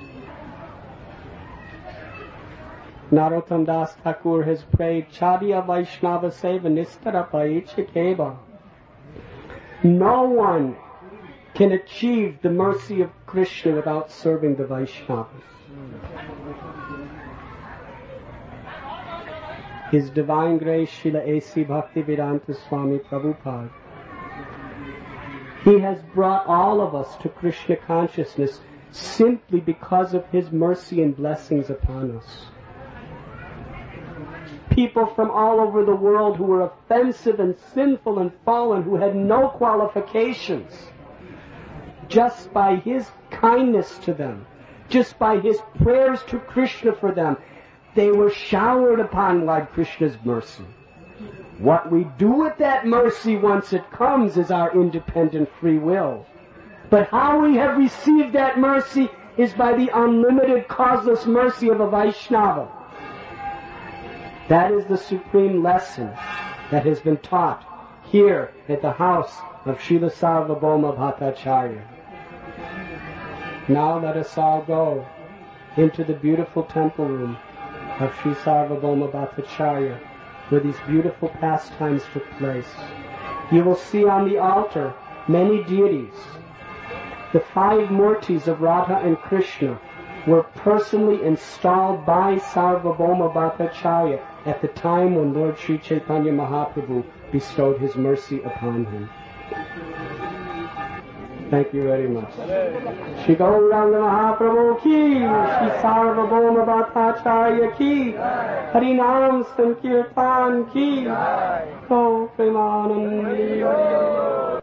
Narottam Das Thakur has prayed, Chadiya Vaishnava Seva Nistara Paichikeva. No one can achieve the mercy of Krishna without serving the Vaishnavas. His Divine Grace Srila A.C. Bhaktivedanta Swami Prabhupada, he has brought all of us to Krishna consciousness simply because of his mercy and blessings upon us. People from all over the world who were offensive and sinful and fallen, who had no qualifications, just by his kindness to them, just by his prayers to Krishna for them, they were showered upon Lord Krishna's mercy. What we do with that mercy once it comes is our independent free will. But how we have received that mercy is by the unlimited causeless mercy of a Vaishnava. That is the supreme lesson that has been taught here at the house of Srila Sarvabhauma Bhattacharya. Now let us all go into the beautiful temple room of Sri Sarvabhauma Bhattacharya, where these beautiful pastimes took place. You will see on the altar many deities. The 5 Murtis of Radha and Krishna were personally installed by Sarvabhauma Bhattacharya at the time when Lord Sri Chaitanya Mahaprabhu bestowed his mercy upon him. Thank you very much. Shri Gauranga Mahaprabhu ki, Shri Sarvabhauma Bhattacharya ki, Harinam Sankirtan ki, Go Premanandi.